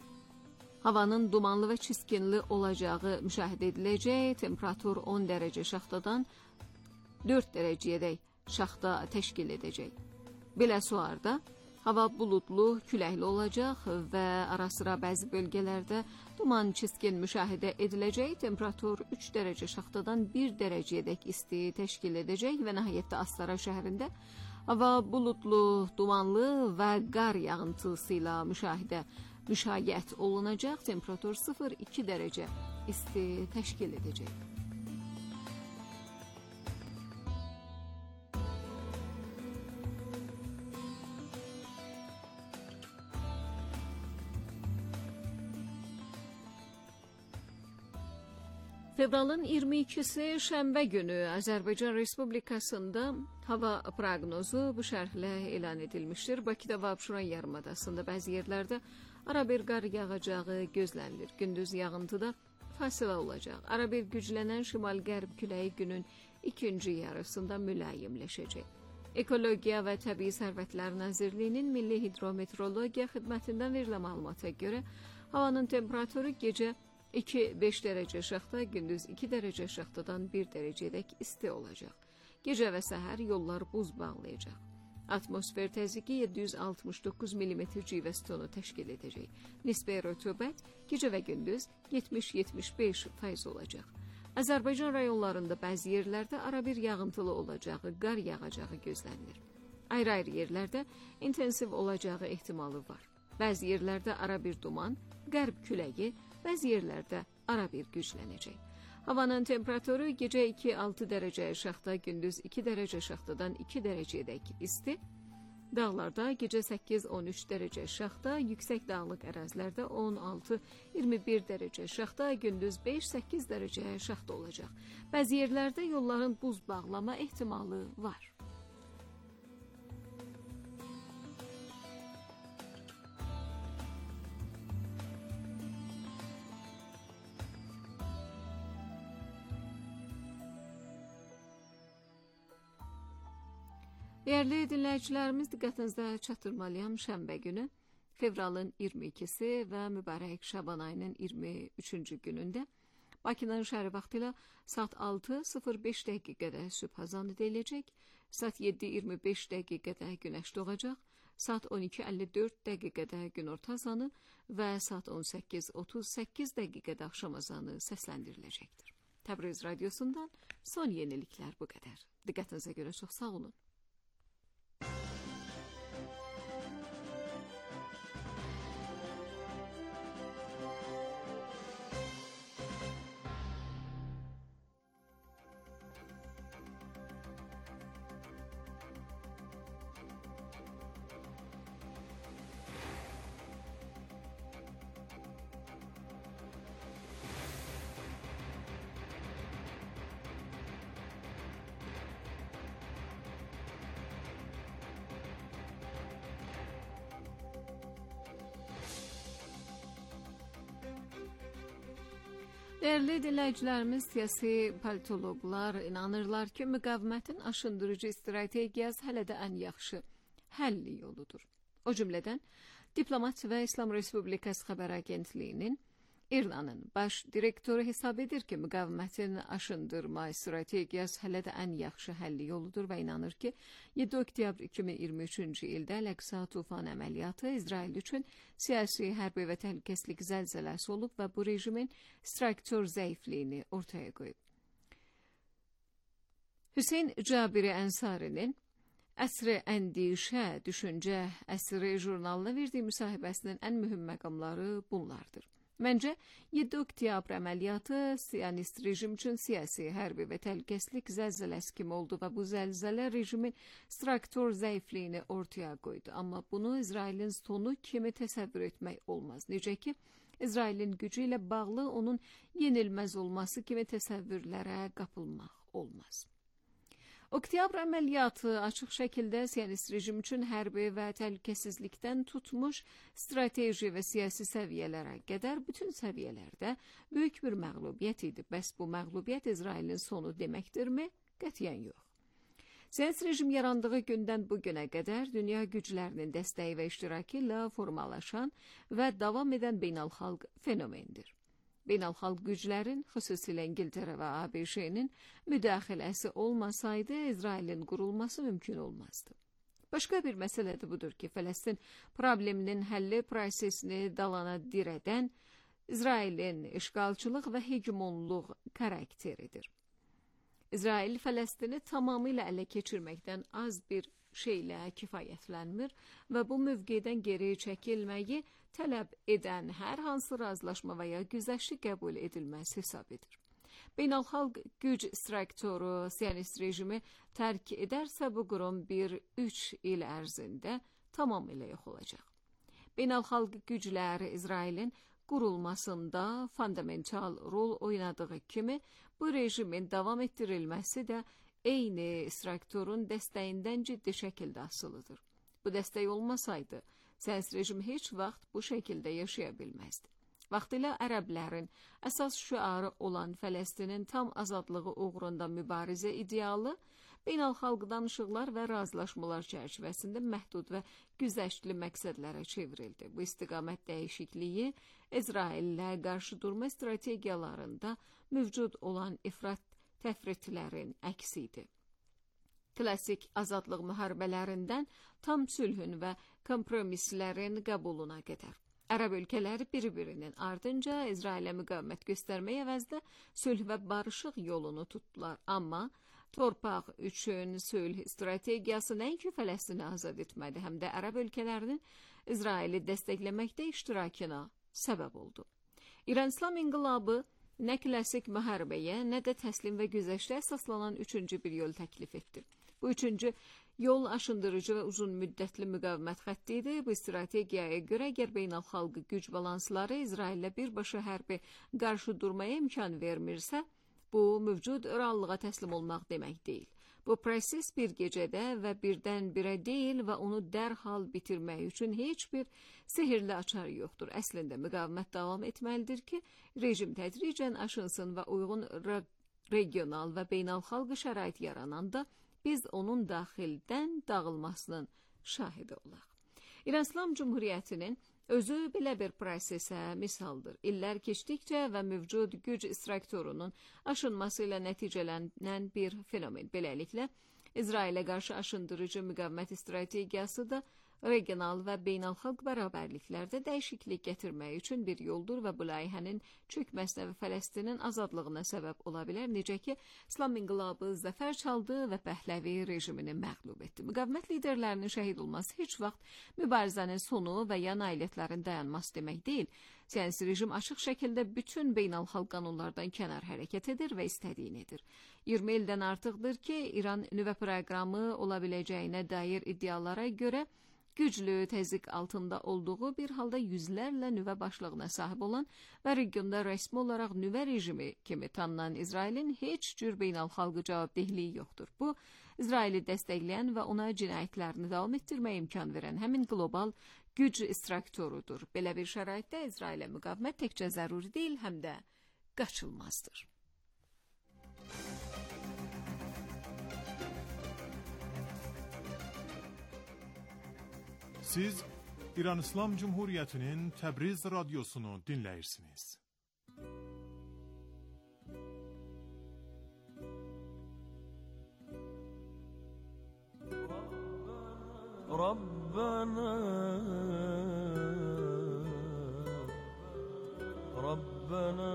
Havanın dumanlı və çiskinli olacağı müşahidə ediləcək. Temperatur on dərəcə şaxtadan dörd dərəcəyədək şaxta təşkil edəcək. Biləsuarda hava buludlu, küləkli olacaq və ara-sıra bəzi bölgələrdə duman, çiskin müşahidə ediləcək. Temperatur üç dərəcə şaxtadan bir dərəcəyədək isti təşkil edəcək və nəhayətdə Astara şəhərində hava buludlu, dumanlı və qar yağıntısı ilə müşahidə müşayiət olunacaq. Temperatur sıfır iki dərəcə isti təşkil edəcək. Fevralın iyirmi ikisi şənbə günü Azərbaycan Respublikasında hava proqnozu bu şərhlə elan edilmişdir. Bakıda və Abşeron yarımadasında bəzi yerlərdə arabir qar yağacağı gözlənilir. Gündüz yağıntıda fasilə olacaq. Arabir güclənən şimal-qərb küləyi günün ikinci yarısında mülayimləşəcək. Ekologiya və Təbii Sərvətlər Nazirliyinin Milli Hidrometeorologiya xidmətindən verilən məlumata görə havanın temperaturu gecə iki beş dərəcə şaxta, gündüz iki dərəcə şaxtadan bir dərəcədək isti olacaq. Gecə və səhər yollar buz bağlayacaq. Atmosfer təzyiqi yeddi yüz altmış doqquz millimetr civə stonu təşkil edəcək. Nisbi rütubət gecə və gündüz yetmiş yetmiş beş faiz olacaq. Azərbaycan rayonlarında bəzi yerlərdə arabir yağıntılı olacağı, qar yağacağı gözlənilir. Ayrı-ayrı yerlərdə intensiv olacağı ehtimalı var. Bəzi yerlərdə arabir duman, qərb küləyi, bəzi yerlərdə arabir güclənəcək. Havanın temperaturu gecə iki altı dərəcə şaxta, gündüz iki dərəcə şaxtadan iki dərəcədək isti. Dağlarda gecə səkkiz on üç dərəcə şaxta, yüksək dağlıq ərazilərdə on altı iyirmi bir dərəcə şaxta, gündüz beş səkkiz dərəcə şaxta olacaq. Bəzi yerlərdə yolların buz bağlama ehtimalı var. Dəyərli dinləyicilərimiz, diqqətinizdə çatdırmalıyam şənbə günü, fevralın iyirmi ikisi və mübarək Şaban ayının iyirmi üçüncü günündə Bakının şəhəri vaxtı ilə saat altı sıfır beş dəqiqədə sübh azanı ediləcək, saat yeddi iyirmi beş dəqiqədə günəş doğacaq, saat on iki əlli dörd dəqiqədə günorta azanı və saat on səkkiz otuz səkkiz dəqiqədə axşam azanı səsləndiriləcəkdir. Təbriz radiosundan son yeniliklər bu qədər. Diqqətinizə görə çox sağ olun. Değerli dinləyicilərimiz, siyasi politologlar inanırlar ki, müqavimətin aşındırıcı strategiyası hələ də ən yaxşı həll yoludur. O cümlədən, Diplomat və İslam Respublikası Xəbər Agentliyinin İrlanın baş direktoru hesab edir ki, müqavimətin aşındırma strategiyası hələ də ən yaxşı həll yoludur və inanır ki, yeddi oktyabr iki min iyirmi üçüncü ildə Əl-Əqsa tufan əməliyyatı İsrail üçün siyasi, hərbi və təhlükəsizlik zəlzələsi olub və bu rejimin struktur zəifliyini ortaya qoyub. Hüseyn Cabiri Ənsarinin Əsr-i Əndişə Düşüncə Əsri jurnalına verdiyi müsahibəsinin ən mühüm məqamları bunlardır. Məncə, yeddi oktyabr əməliyyatı Siyonist rejim üçün siyasi, hərbi və təhlükəsizlik zəlzələsi kimi oldu və bu zəlzələ rejimin struktur zəifliyini ortaya qoydu. Amma bunu İsrailin sonu kimi təsəvvür etmək olmaz. Necə ki, İsrailin gücü ilə bağlı onun yenilməz olması kimi təsəvvürlərə qapılmaq olmaz. Oktyabr əməliyyatı açıq şəkildə Siyonist rejim üçün hərbi və təhlükəsizlikdən tutmuş strateji və siyasi səviyyələrə qədər bütün səviyyələrdə böyük bir məğlubiyyət idi. Bəs bu məğlubiyyət İsrailin sonu deməkdirmi? Qətiyyən yox. Siyonist rejim yarandığı gündən bu günə qədər dünya güclərinin dəstəyi və iştirakı ilə formalaşan və davam edən beynəlxalq fenomendir. Beynəlxalq güclərin, xüsusilə İngiltərə və A B Ş-nin müdaxiləsi olmasaydı, İsrailin qurulması mümkün olmazdı. Başqa bir məsələ də budur ki, Fələstin probleminin həlli prosesini dalana dirədən İsrailin işğalçılıq və hegemonluq karakteridir. İsrail Fələstini tamamilə ələ keçirməkdən az bir şeylə kifayətlənmir və bu mövqedən geri çəkilməyi tələb edən hər hansı razılaşma və ya güzəşti qəbul edilməz hesab edir. Beynəlxalq güc strukturu Siyonist rejimi tərk edərsə, bu qurum bir üç il ərzində tamamilə yox olacaq. Beynəlxalq güclər İsrailin qurulmasında fundamental rol oynadığı kimi, bu rejimin davam etdirilməsi də eyni strukturun dəstəyindən ciddi şəkildə asılıdır. Bu dəstək olmasaydı, Siyonist rejim heç vaxt bu şəkildə yaşaya bilməzdi. Vaxtilə ərəblərin əsas şüarı olan Fələstinin tam azadlığı uğrunda mübarizə idealı, beynəlxalq danışıqlar və razılaşmalar çərçivəsində məhdud və güzəştli məqsədlərə çevrildi. Bu istiqamət dəyişikliyi İsraillə qarşı durma strategiyalarında mövcud olan ifrat təfritlərin əksidir. Klassik azadlıq müharibələrindən tam sülhün və kompromislərin qəbuluna qədər. Ərəb ölkələri bir-birinin ardınca İsrailə müqavimət göstərmək əvəzdə sülh və barışıq yolunu tutdular. Amma torpaq üçün sülh strategiyası nəinki Fələstini azad etmədi, həm də ərəb ölkələrinin İsraili dəstəkləməkdə iştirakına səbəb oldu. İran İslam İnqilabı nə klassik müharibəyə, nə də təslim və güzəştə əsaslanan üçüncü bir yol təklif etdi. Bu üçüncü yol aşındırıcı və uzun müddətli müqavimət xətti idi. Bu strategiyaya görə əgər beynəlxalq güc balansları İsraillə birbaşa hərbi qarşı durmaya imkan vermirsə, bu mövcud reallığa təslim olmaq demək deyil. Bu proses bir gecədə və birdən birə deyil və onu dərhal bitirmək üçün heç bir sehirli açar yoxdur. Əslində müqavimət davam etməlidir ki, rejim tədricən aşınsın və uyğun regional və beynəlxalq şərait yarananda biz onun daxildən dağılmasının şahidi olaq. İran İslam Cumhuriyyətinin özü belə bir prosesə misaldır. İllər keçdikcə və mövcud güc strukturunun aşınması ilə nəticələnən bir fenomen. Beləliklə, İsrailə qarşı aşındırıcı müqavimət strategiyası da regional və beynəlxalq bərabərliklərdə dəyişiklik gətirmək üçün bir yoldur və bu layihənin çökməsinə və Fələstinin azadlığına səbəb ola bilər. Necə ki, İslam İnqilabı zəfər çaldı və Pəhləvi rejimini məğlub etdi. Müqavimət liderlərinin şəhid olması heç vaxt mübarizənin sonu və ya nailiyyətlərin dayanması demək deyil. Siyasi rejim açıq şəkildə bütün beynəlxalq qanunlardan kənar hərəkət edir və istədiyini edir. iyirmi ildən artıqdır ki, İran nüvə proqramı ola biləcəyinə dair iddialara görə güclü təzyiq altında olduğu bir halda yüzlərlə nüvə başlığına sahib olan və regionda rəsmi olaraq nüvə rejimi kimi tanınan İsrailin heç cür beynəlxalq cavabdehliyi yoxdur. Bu, İsraili dəstəkləyən və ona cinayətlərini davam etdirməyə imkan verən həmin qlobal güc strukturudur. Belə bir şəraitdə İsrailə müqavimət təkcə zəruri deyil, həm də qaçılmazdır. Siz İran İslam Cumhuriyyətinin Təbriz radiosunu dinləyirsiniz. Rabbana Rabbana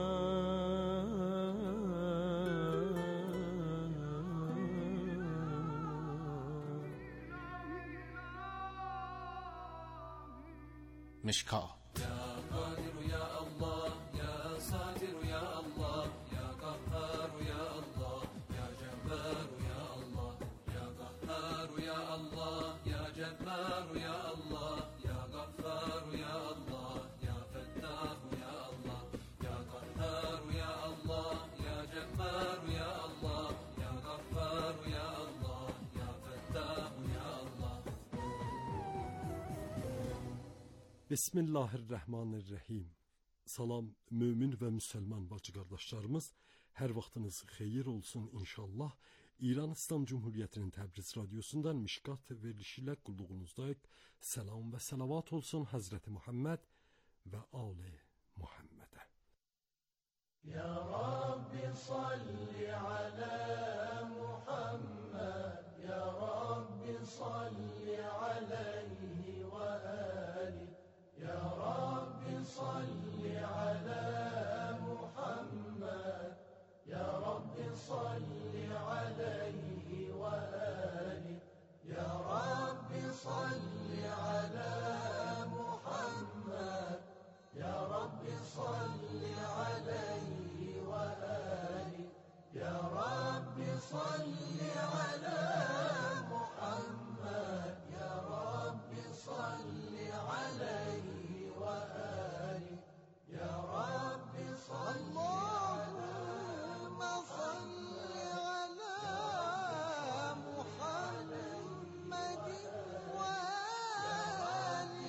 مشکا Ya Kadir ya Allah, ya Satir ya Allah, ya Kahhar ya Allah, ya Cebbar ya Allah, ya Kahhar ya Allah, ya Cebbar ya Allah, ya Gaffar ya Allah, ya Fettah ya Allah, ya Kahhar ya Allah, ya Cebbar ya Allah, ya Gaffar ya Allah, ya Fettah ya Allah. Bismillahirrahmanirrahim. Salam mömin və müsəlman bacı qardaşlarımız, hər vaxtınız xeyir olsun inşallah. İran İslam Cumhuriyyətinin Təbriz radiosundan Mişkat verilişi ilə qulluğunuzdayıq. Salam və salavat olsun Həzrəti Muhammed və Ali Muhammedə. Ya Rabbi salli ala Muhammed, Ya Rabbi salli alayhi və ali. Ya Rabbi salli ala Muhammed, Ya Rabbi salli alayhi və ali. Ya Rabbi salli ala Muhammed, Ya Rabbi salli alayhi və ali. Ya Rabbi salli ala Muhammed, Ya Rabbi salli alayhi və ali. Ya Rabbi salli Allahümme salli ala Muhammedin və ali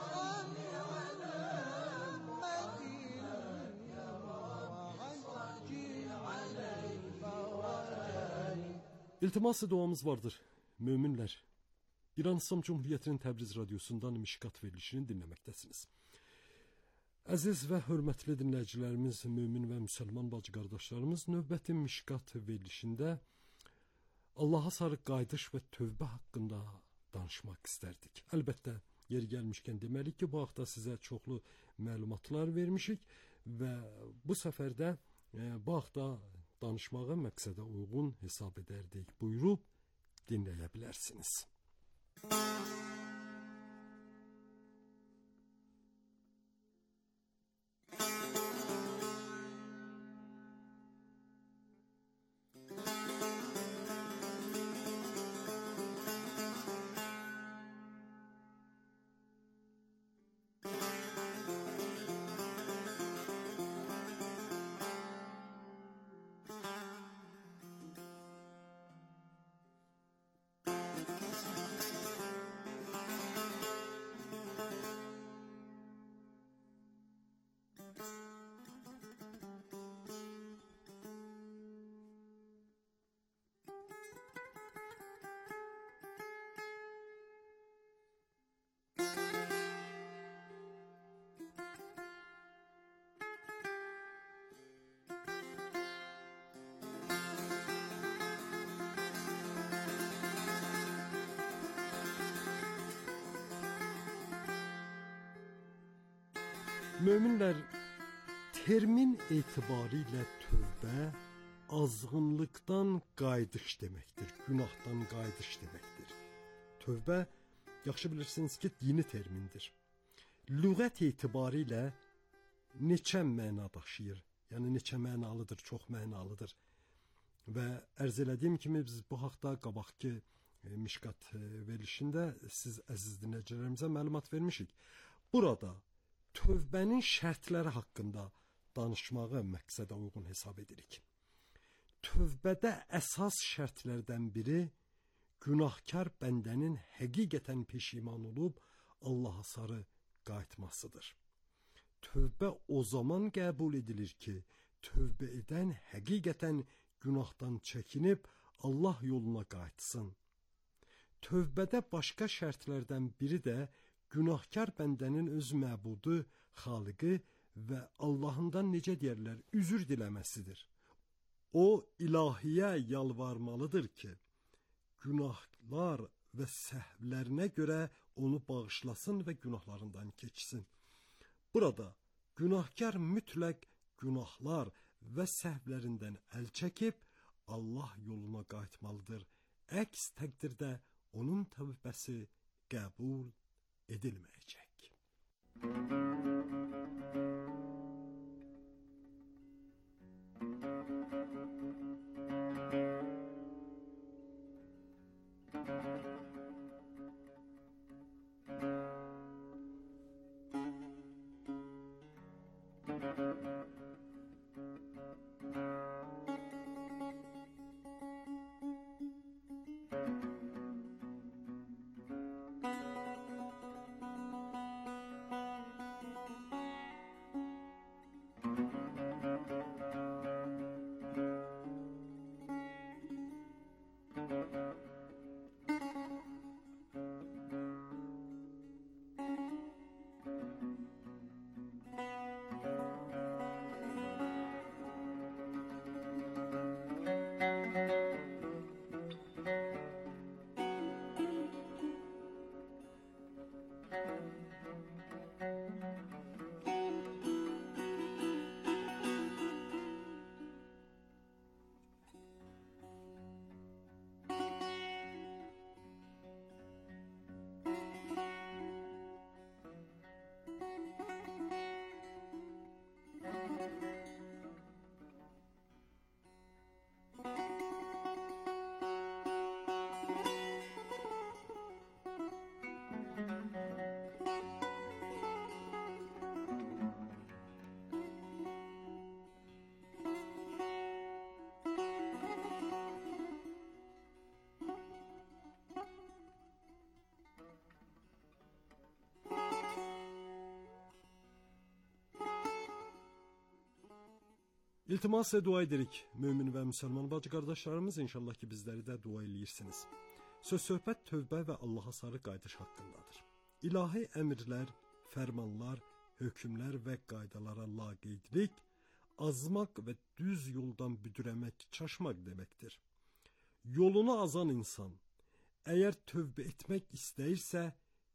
İltimas duamız vardır müminlər. İran İslam Cumhuriyyətinin Təbriz radiosundan Mişkat verilişini dinləməkdəsiniz. Əziz və hörmətli dinləyicilərimiz, mümin və müsəlman bacı qardaşlarımız, növbəti Mişkat verilişində Allaha sarı qayıdış və tövbə haqqında danışmaq istərdik. Əlbəttə, yeri gəlmişkən deməliyik ki, bu haqda sizə çoxlu məlumatlar vermişik və bu səfərdə e, bu haqda danışmağa məqsədə uyğun hesab edərdik. Buyurub dinləyə bilərsiniz. Möminlər, termin etibarilə tövbə azğınlıqdan qayıdış deməkdir, günahdan qayıdış deməkdir. Tövbə, yaxşı bilirsiniz ki, dini termindir. Lüğət etibarilə neçə məna daşıyır, yəni neçə mənalıdır, çox mənalıdır. Və ərz elədiyim kimi biz bu haqda qabaqki e, Mişkat e, verilişində siz əziz dinləyicilərimizə məlumat vermişik. Burada tövbənin şərtləri haqqında danışmağı məqsədə uyğun hesab edirik. Tövbədə əsas şərtlərdən biri günahkar bəndənin həqiqətən peşiman olub Allaha sarı qayıtmasıdır. Tövbə o zaman qəbul edilir ki, tövbə edən həqiqətən günahdan çəkinib Allah yoluna qayıtsın. Tövbədə başqa şərtlərdən biri də günahkar bəndənin öz məbudu, xaliqi və Allahından necə deyərlər, üzür diləməsidir. O ilahiyə yalvarmalıdır ki, günahlar və səhvlərinə görə onu bağışlasın və günahlarından keçsin. Burada günahkar mütləq günahlar və səhvlərindən əl çəkib Allah yoluna qayıtmalıdır. Əks təqdirdə onun tövbəsi qəbul edilməyəcək. İltimas və dua edirik. Mömin və müsəlman bacı qardaşlarımız, inşallah ki, bizləri də dua eləyirsiniz. Söz-söhbət tövbə və Allaha sarı qayıdış haqqındadır. İlahi əmrlər, fərmanlar, hökmlər və qaydalara laqeydlik, azmaq və düz yoldan büdürəmək, çaşmaq deməkdir. Yolunu azan insan, əgər tövbə etmək istəyirsə,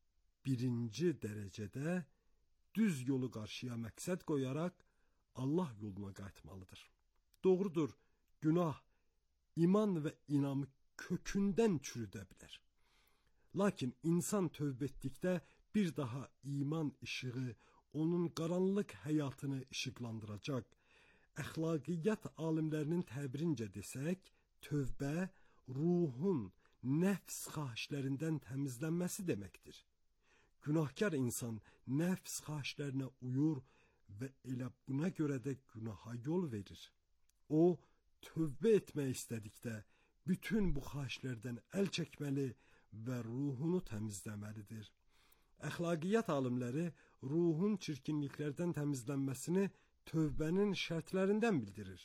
birinci dərəcədə düz yolu qarşıya məqsəd qoyaraq, Allah yoluna qayıtmalıdır. Doğrudur, günah, iman və inamı kökündən çürüdə bilər. Lakin insan tövbə etdikdə bir daha iman işığı onun qaranlıq həyatını işıqlandıracaq. Əxlaqiyyat alimlərinin təbirincə desək, tövbə ruhun, nəfs xahişlərindən təmizlənməsi deməkdir. Günahkar insan nəfs xahişlərinə uyur və elə buna görə də günaha yol verir. O, tövbə etmək istədikdə bütün bu xahişlərdən əl çəkməli və ruhunu təmizləməlidir. Əxlaqiyyat alimləri ruhun çirkinliklərdən təmizlənməsini tövbənin şərtlərindən bildirir.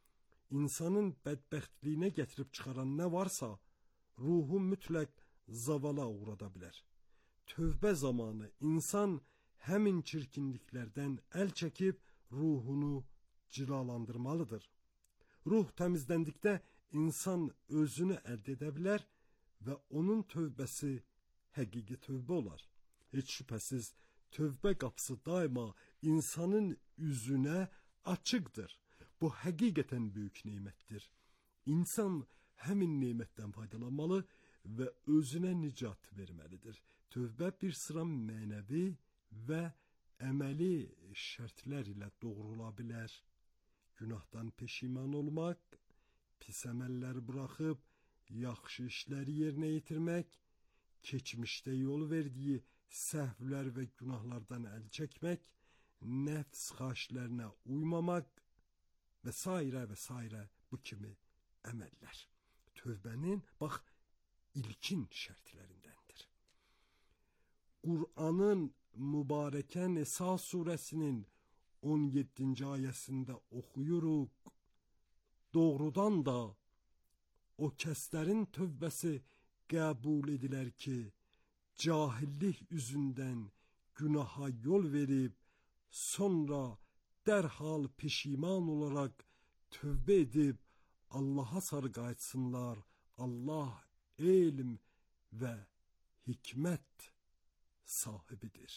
İnsanın bədbəxtliyinə gətirib çıxaran nə varsa, ruhu mütləq zavala uğrada bilər. Tövbə zamanı insan həmin çirkinliklərdən əl çəkib ruhunu cilalandırmalıdır. Ruh təmizləndikdə insan özünü əldə edə bilər və onun tövbəsi həqiqi tövbə olar. Heç şübhəsiz tövbə qapısı daima insanın üzünə açıqdır. Bu həqiqətən böyük nemətdir. İnsan həmin nemətdən faydalanmalı və özünə nicat verməlidir. Tövbə bir sıra mənəvi və əməli şərtlər ilə doğrula bilər. Günahdan peşiman olmaq, pis əməlləri buraxıb, yaxşı işləri yerinə yetirmək, keçmişdə yol verdiyi səhvlər və günahlardan əl çəkmək, nəfs xahişlərinə uymamaq və s. və s. bu kimi əməllər. Tövbənin, bax, ilkin şərtlərindəndir. Qur'anın mübarəkən Nisa surəsinin on yeddinci ayəsində oxuyuruq. Doğrudan da o kəslərin tövbəsi qəbul edilər ki, cahillik üzündən günaha yol verib, sonra dərhal peşiman olaraq tövbə edib Allaha sarı qayıtsınlar. Allah elm və hikmət sahibidir.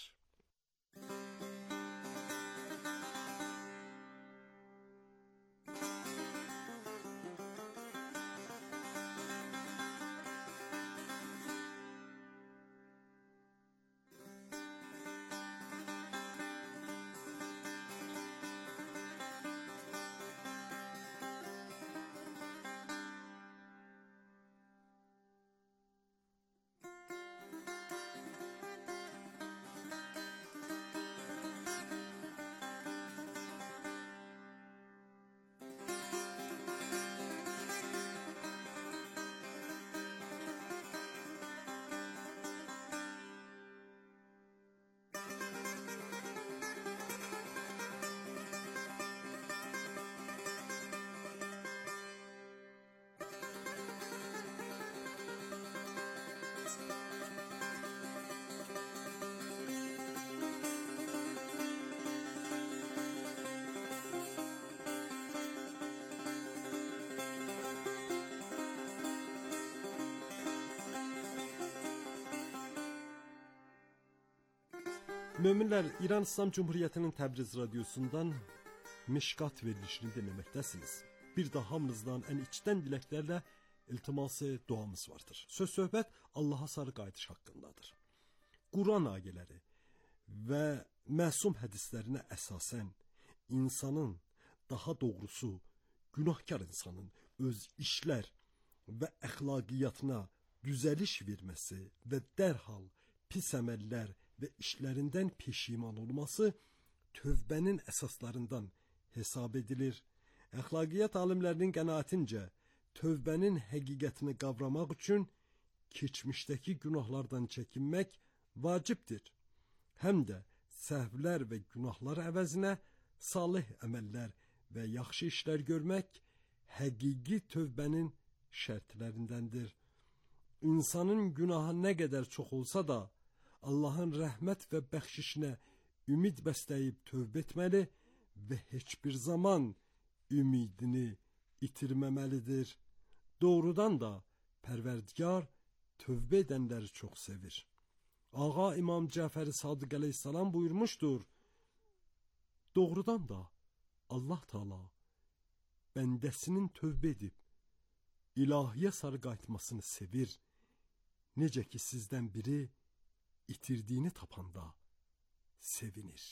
Möminlər, İran İslam Cumhuriyyətinin Təbriz radiosundan Mişqat verilişini dinləməkdəsiniz. Bir də hamınızdan ən içdən diləklərlə iltiması duamız vardır. Söz söhbət Allaha sarı qayıdış haqqındadır. Quran ayələri və məsum hədislərinə əsasən insanın, daha doğrusu günahkar insanın öz işlər və əxlaqiyyatına düzəliş verməsi və dərhal pis əməllər və işlərindən peşiman olması tövbənin əsaslarından hesab edilir. Əxlaqiyyat alimlərinin qənaətincə tövbənin həqiqətini qavramaq üçün keçmişdəki günahlardan çəkinmək vacibdir. Həm də səhvlər və günahlar əvəzinə salih əməllər və yaxşı işlər görmək həqiqi tövbənin şərtlərindəndir. İnsanın günahı nə qədər çox olsa da Allahın rəhmət və bəxşişinə ümid bəsləyib tövbə etməli və heç bir zaman ümidini itirməməlidir. Doğrudan da Pərverdigar tövbə edənləri çox sevir. Ağa İmam Cəfər Sadiq əleyhissalam buyurmuşdur: Doğrudan da Allah Taala bəndəsinin tövbə edib ilahiyə sarı qayıtmasını sevir. Necə ki sizdən biri itirdiyini tapanda sevinir.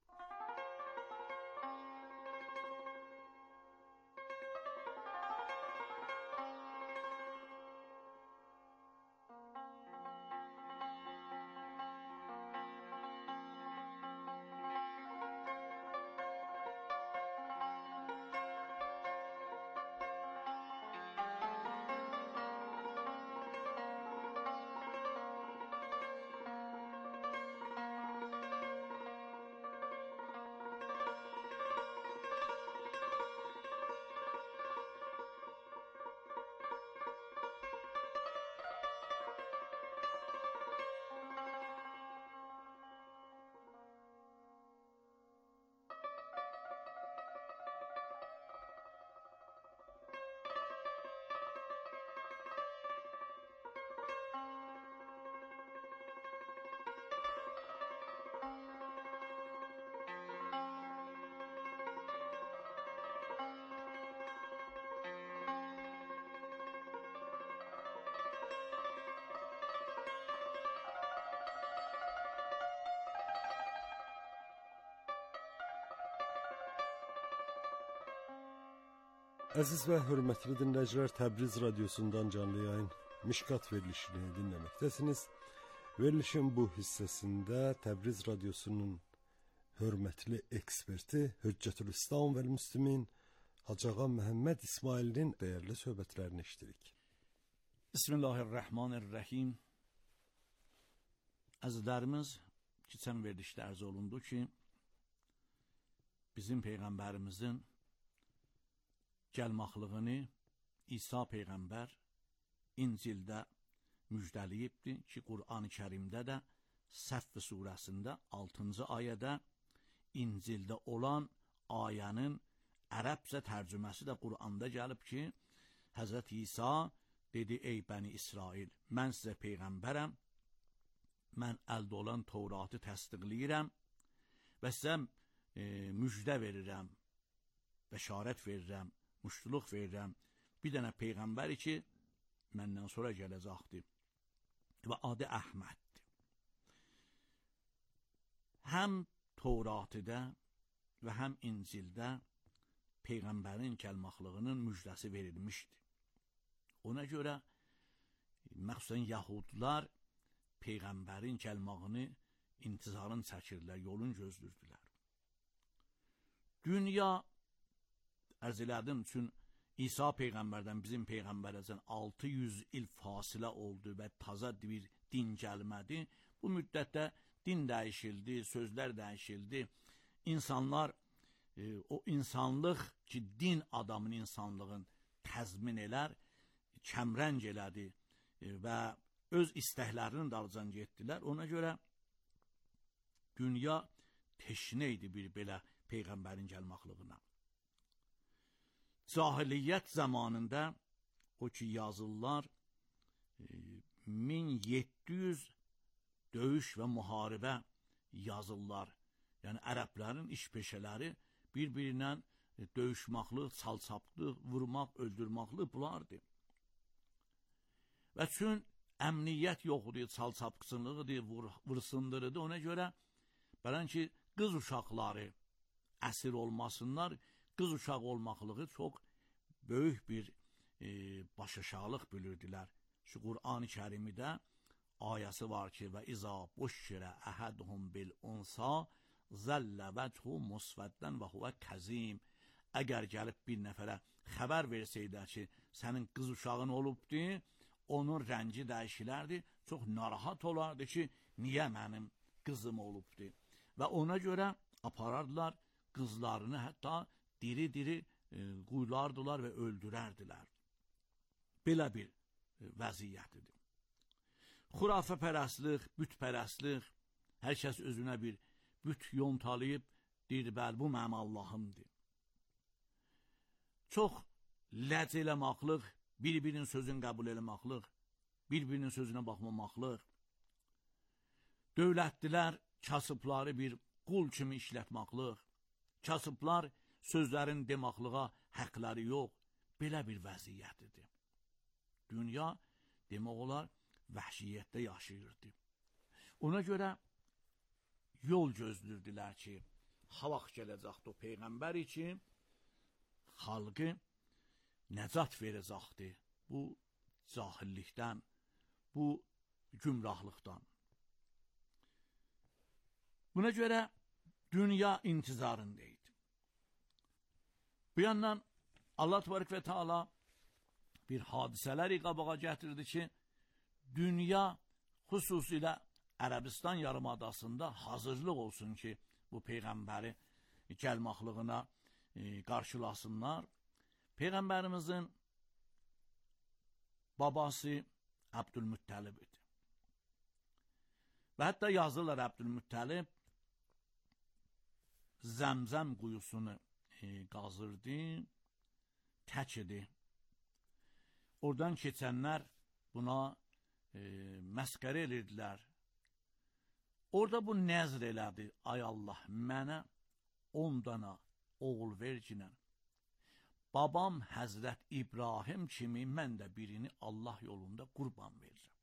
Əziz və hörmətli dinləyicilər, Təbriz radiosundan canlı yayın Mişqat verilişini dinləməkdəsiniz. Verilişin bu hissəsində Təbriz radiosunun hörmətli eksperti Hüccətül-İslam və Müslimin Hacı Ağa Məhəmməd İsmailin dəyərli söhbətlərini eşidirik. Bismillahirrahmanirrahim. Əzizlərimiz, keçən verilişdə arz olundu ki, bizim Peyğəmbərimizin gəlmaqlığını İsa Peyğəmbər İncildə müjdəliyibdir ki, Qur'an-ı Kərimdə də Səff surəsində altıncı ayədə İncildə olan ayənin ərəbcə tərcüməsi də Qur'anda gəlib ki, Həzrət İsa dedi, ey bəni İsrail, mən sizə Peyğəmbərəm, mən əldə olan Tevratı təsdiqləyirəm və sizə e, müjdə verirəm, bəşarət verirəm, muştuluq verirəm. Bir dənə Peyğəmbəri ki, məndən sonra gələcəkdir və adı Əhməddir. Həm Tevratda və həm İncildə Peyğəmbərin gəlmaqlığının müjdəsi verilmişdir. Ona görə, məxsusən Yahudlar Peyğəmbərin gəlmağını intizarın çəkirlər, yolun gözlürdülər. Dünya, ərz elədim üçün, İsa Peyğəmbərdən bizim Peyğəmbərəcən altı yüz il fasilə oldu və taza bir din gəlmədi. Bu müddətdə din dəyişildi, sözlər dəyişildi. İnsanlar, e, o insanlıq ki, din adamın insanlığın təzmin elər, kəmrəng elədi e, və öz istəklərinin dalcan getdilər. Ona görə dünya teşnə idi bir belə Peyğəmbərin gəlmaqlığına. Cahiliyyət zamanında o ki yazırlar e, min yeddi yüz döyüş və müharibə yazırlar. Yəni ərəblərin iş peşələri bir-birinə e, döyüşmaqlıq, çalçaplıq, vurmaq, öldürmaqlıq bunlardır. Və çün əmniyyət yoxdur, çalçapqısınlıqdır, vur, vırsındırıdır. Ona görə bələn ki, qız uşaqları əsir olmasınlar, qız uşaq olmaqlığı çox böyük bir e, başaşağılıq bilirdilər. Şu Qur'an-ı Kərimdə ayəsi var ki, və izə buşşirə əhəduhum bil unsa zəllə vəchu musvəddən və huvə kəzim. Əgər gəlib bir nəfərə xəbər versəydə ki, sənin qız uşağın olubdur, onun rəngi dəyişilərdi, çox narahat olardı ki, niyə mənim qızım olubdur? Və ona görə aparardılar qızlarını, hətta diri-diri e, quyulardılar və öldürərdilər. Belə bir e, vəziyyətidir. Xurafəpərəstlik, bütpərəstlik, hər kəs özünə bir büt yontalayıb, deyir, bəl, bu mənim Allahımdır. Çox ləc eləmaqlıq, bir-birinin sözünü qəbul eləmaqlıq, bir-birinin sözünə baxmamaqlıq, dövlətdilər kasıbları bir qul kimi işlətmaqlıq, kasıblar sözlərin demaqlığa həqləri yox, belə bir vəziyyətidir. Dünya, demək olar, vəhşiyyətdə yaşayırdı. Ona görə yol gözlürdülər ki, havaq gələcəkdir o Peyğəmbər için, xalqı nəcat verəcəkdir bu cahillikdən, bu gümrahlıqdan. Buna görə dünya intizarındaydı. Bu yandan Allah Təbarək və Teala bir hadisələri qabağa gətirdi ki, dünya xüsusilə Ərəbistan yarımadasında hazırlıq olsun ki, bu Peyğəmbəri gəlmaqlığına e, qarşılasınlar. Peyğəmbərimizin babası Əbdülmüttəlib idi. Və hətta yazırlar Əbdülmüttəlib Zəmzəm quyusunu e, qazırdı, tək idi. Oradan keçənlər buna e, məskərə edirdilər. Orada bu nəzr elədi, ay Allah, mənə on dana oğul vercinən. Babam Həzrət İbrahim kimi mən də birini Allah yolunda qurban verirəm.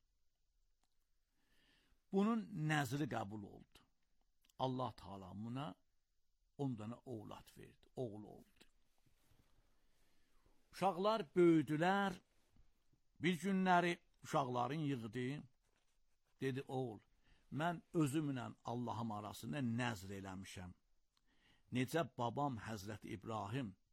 Bunun nəzri qəbul oldu. Allah Teala buna on dana oğlat verdi, oğul oldu. Uşaqlar böyüdülər, bir günləri uşaqların yığdı, dedi, oğul, mən özümlə Allahım arasında nəzr eləmişəm. Necə babam Həzrət İbrahim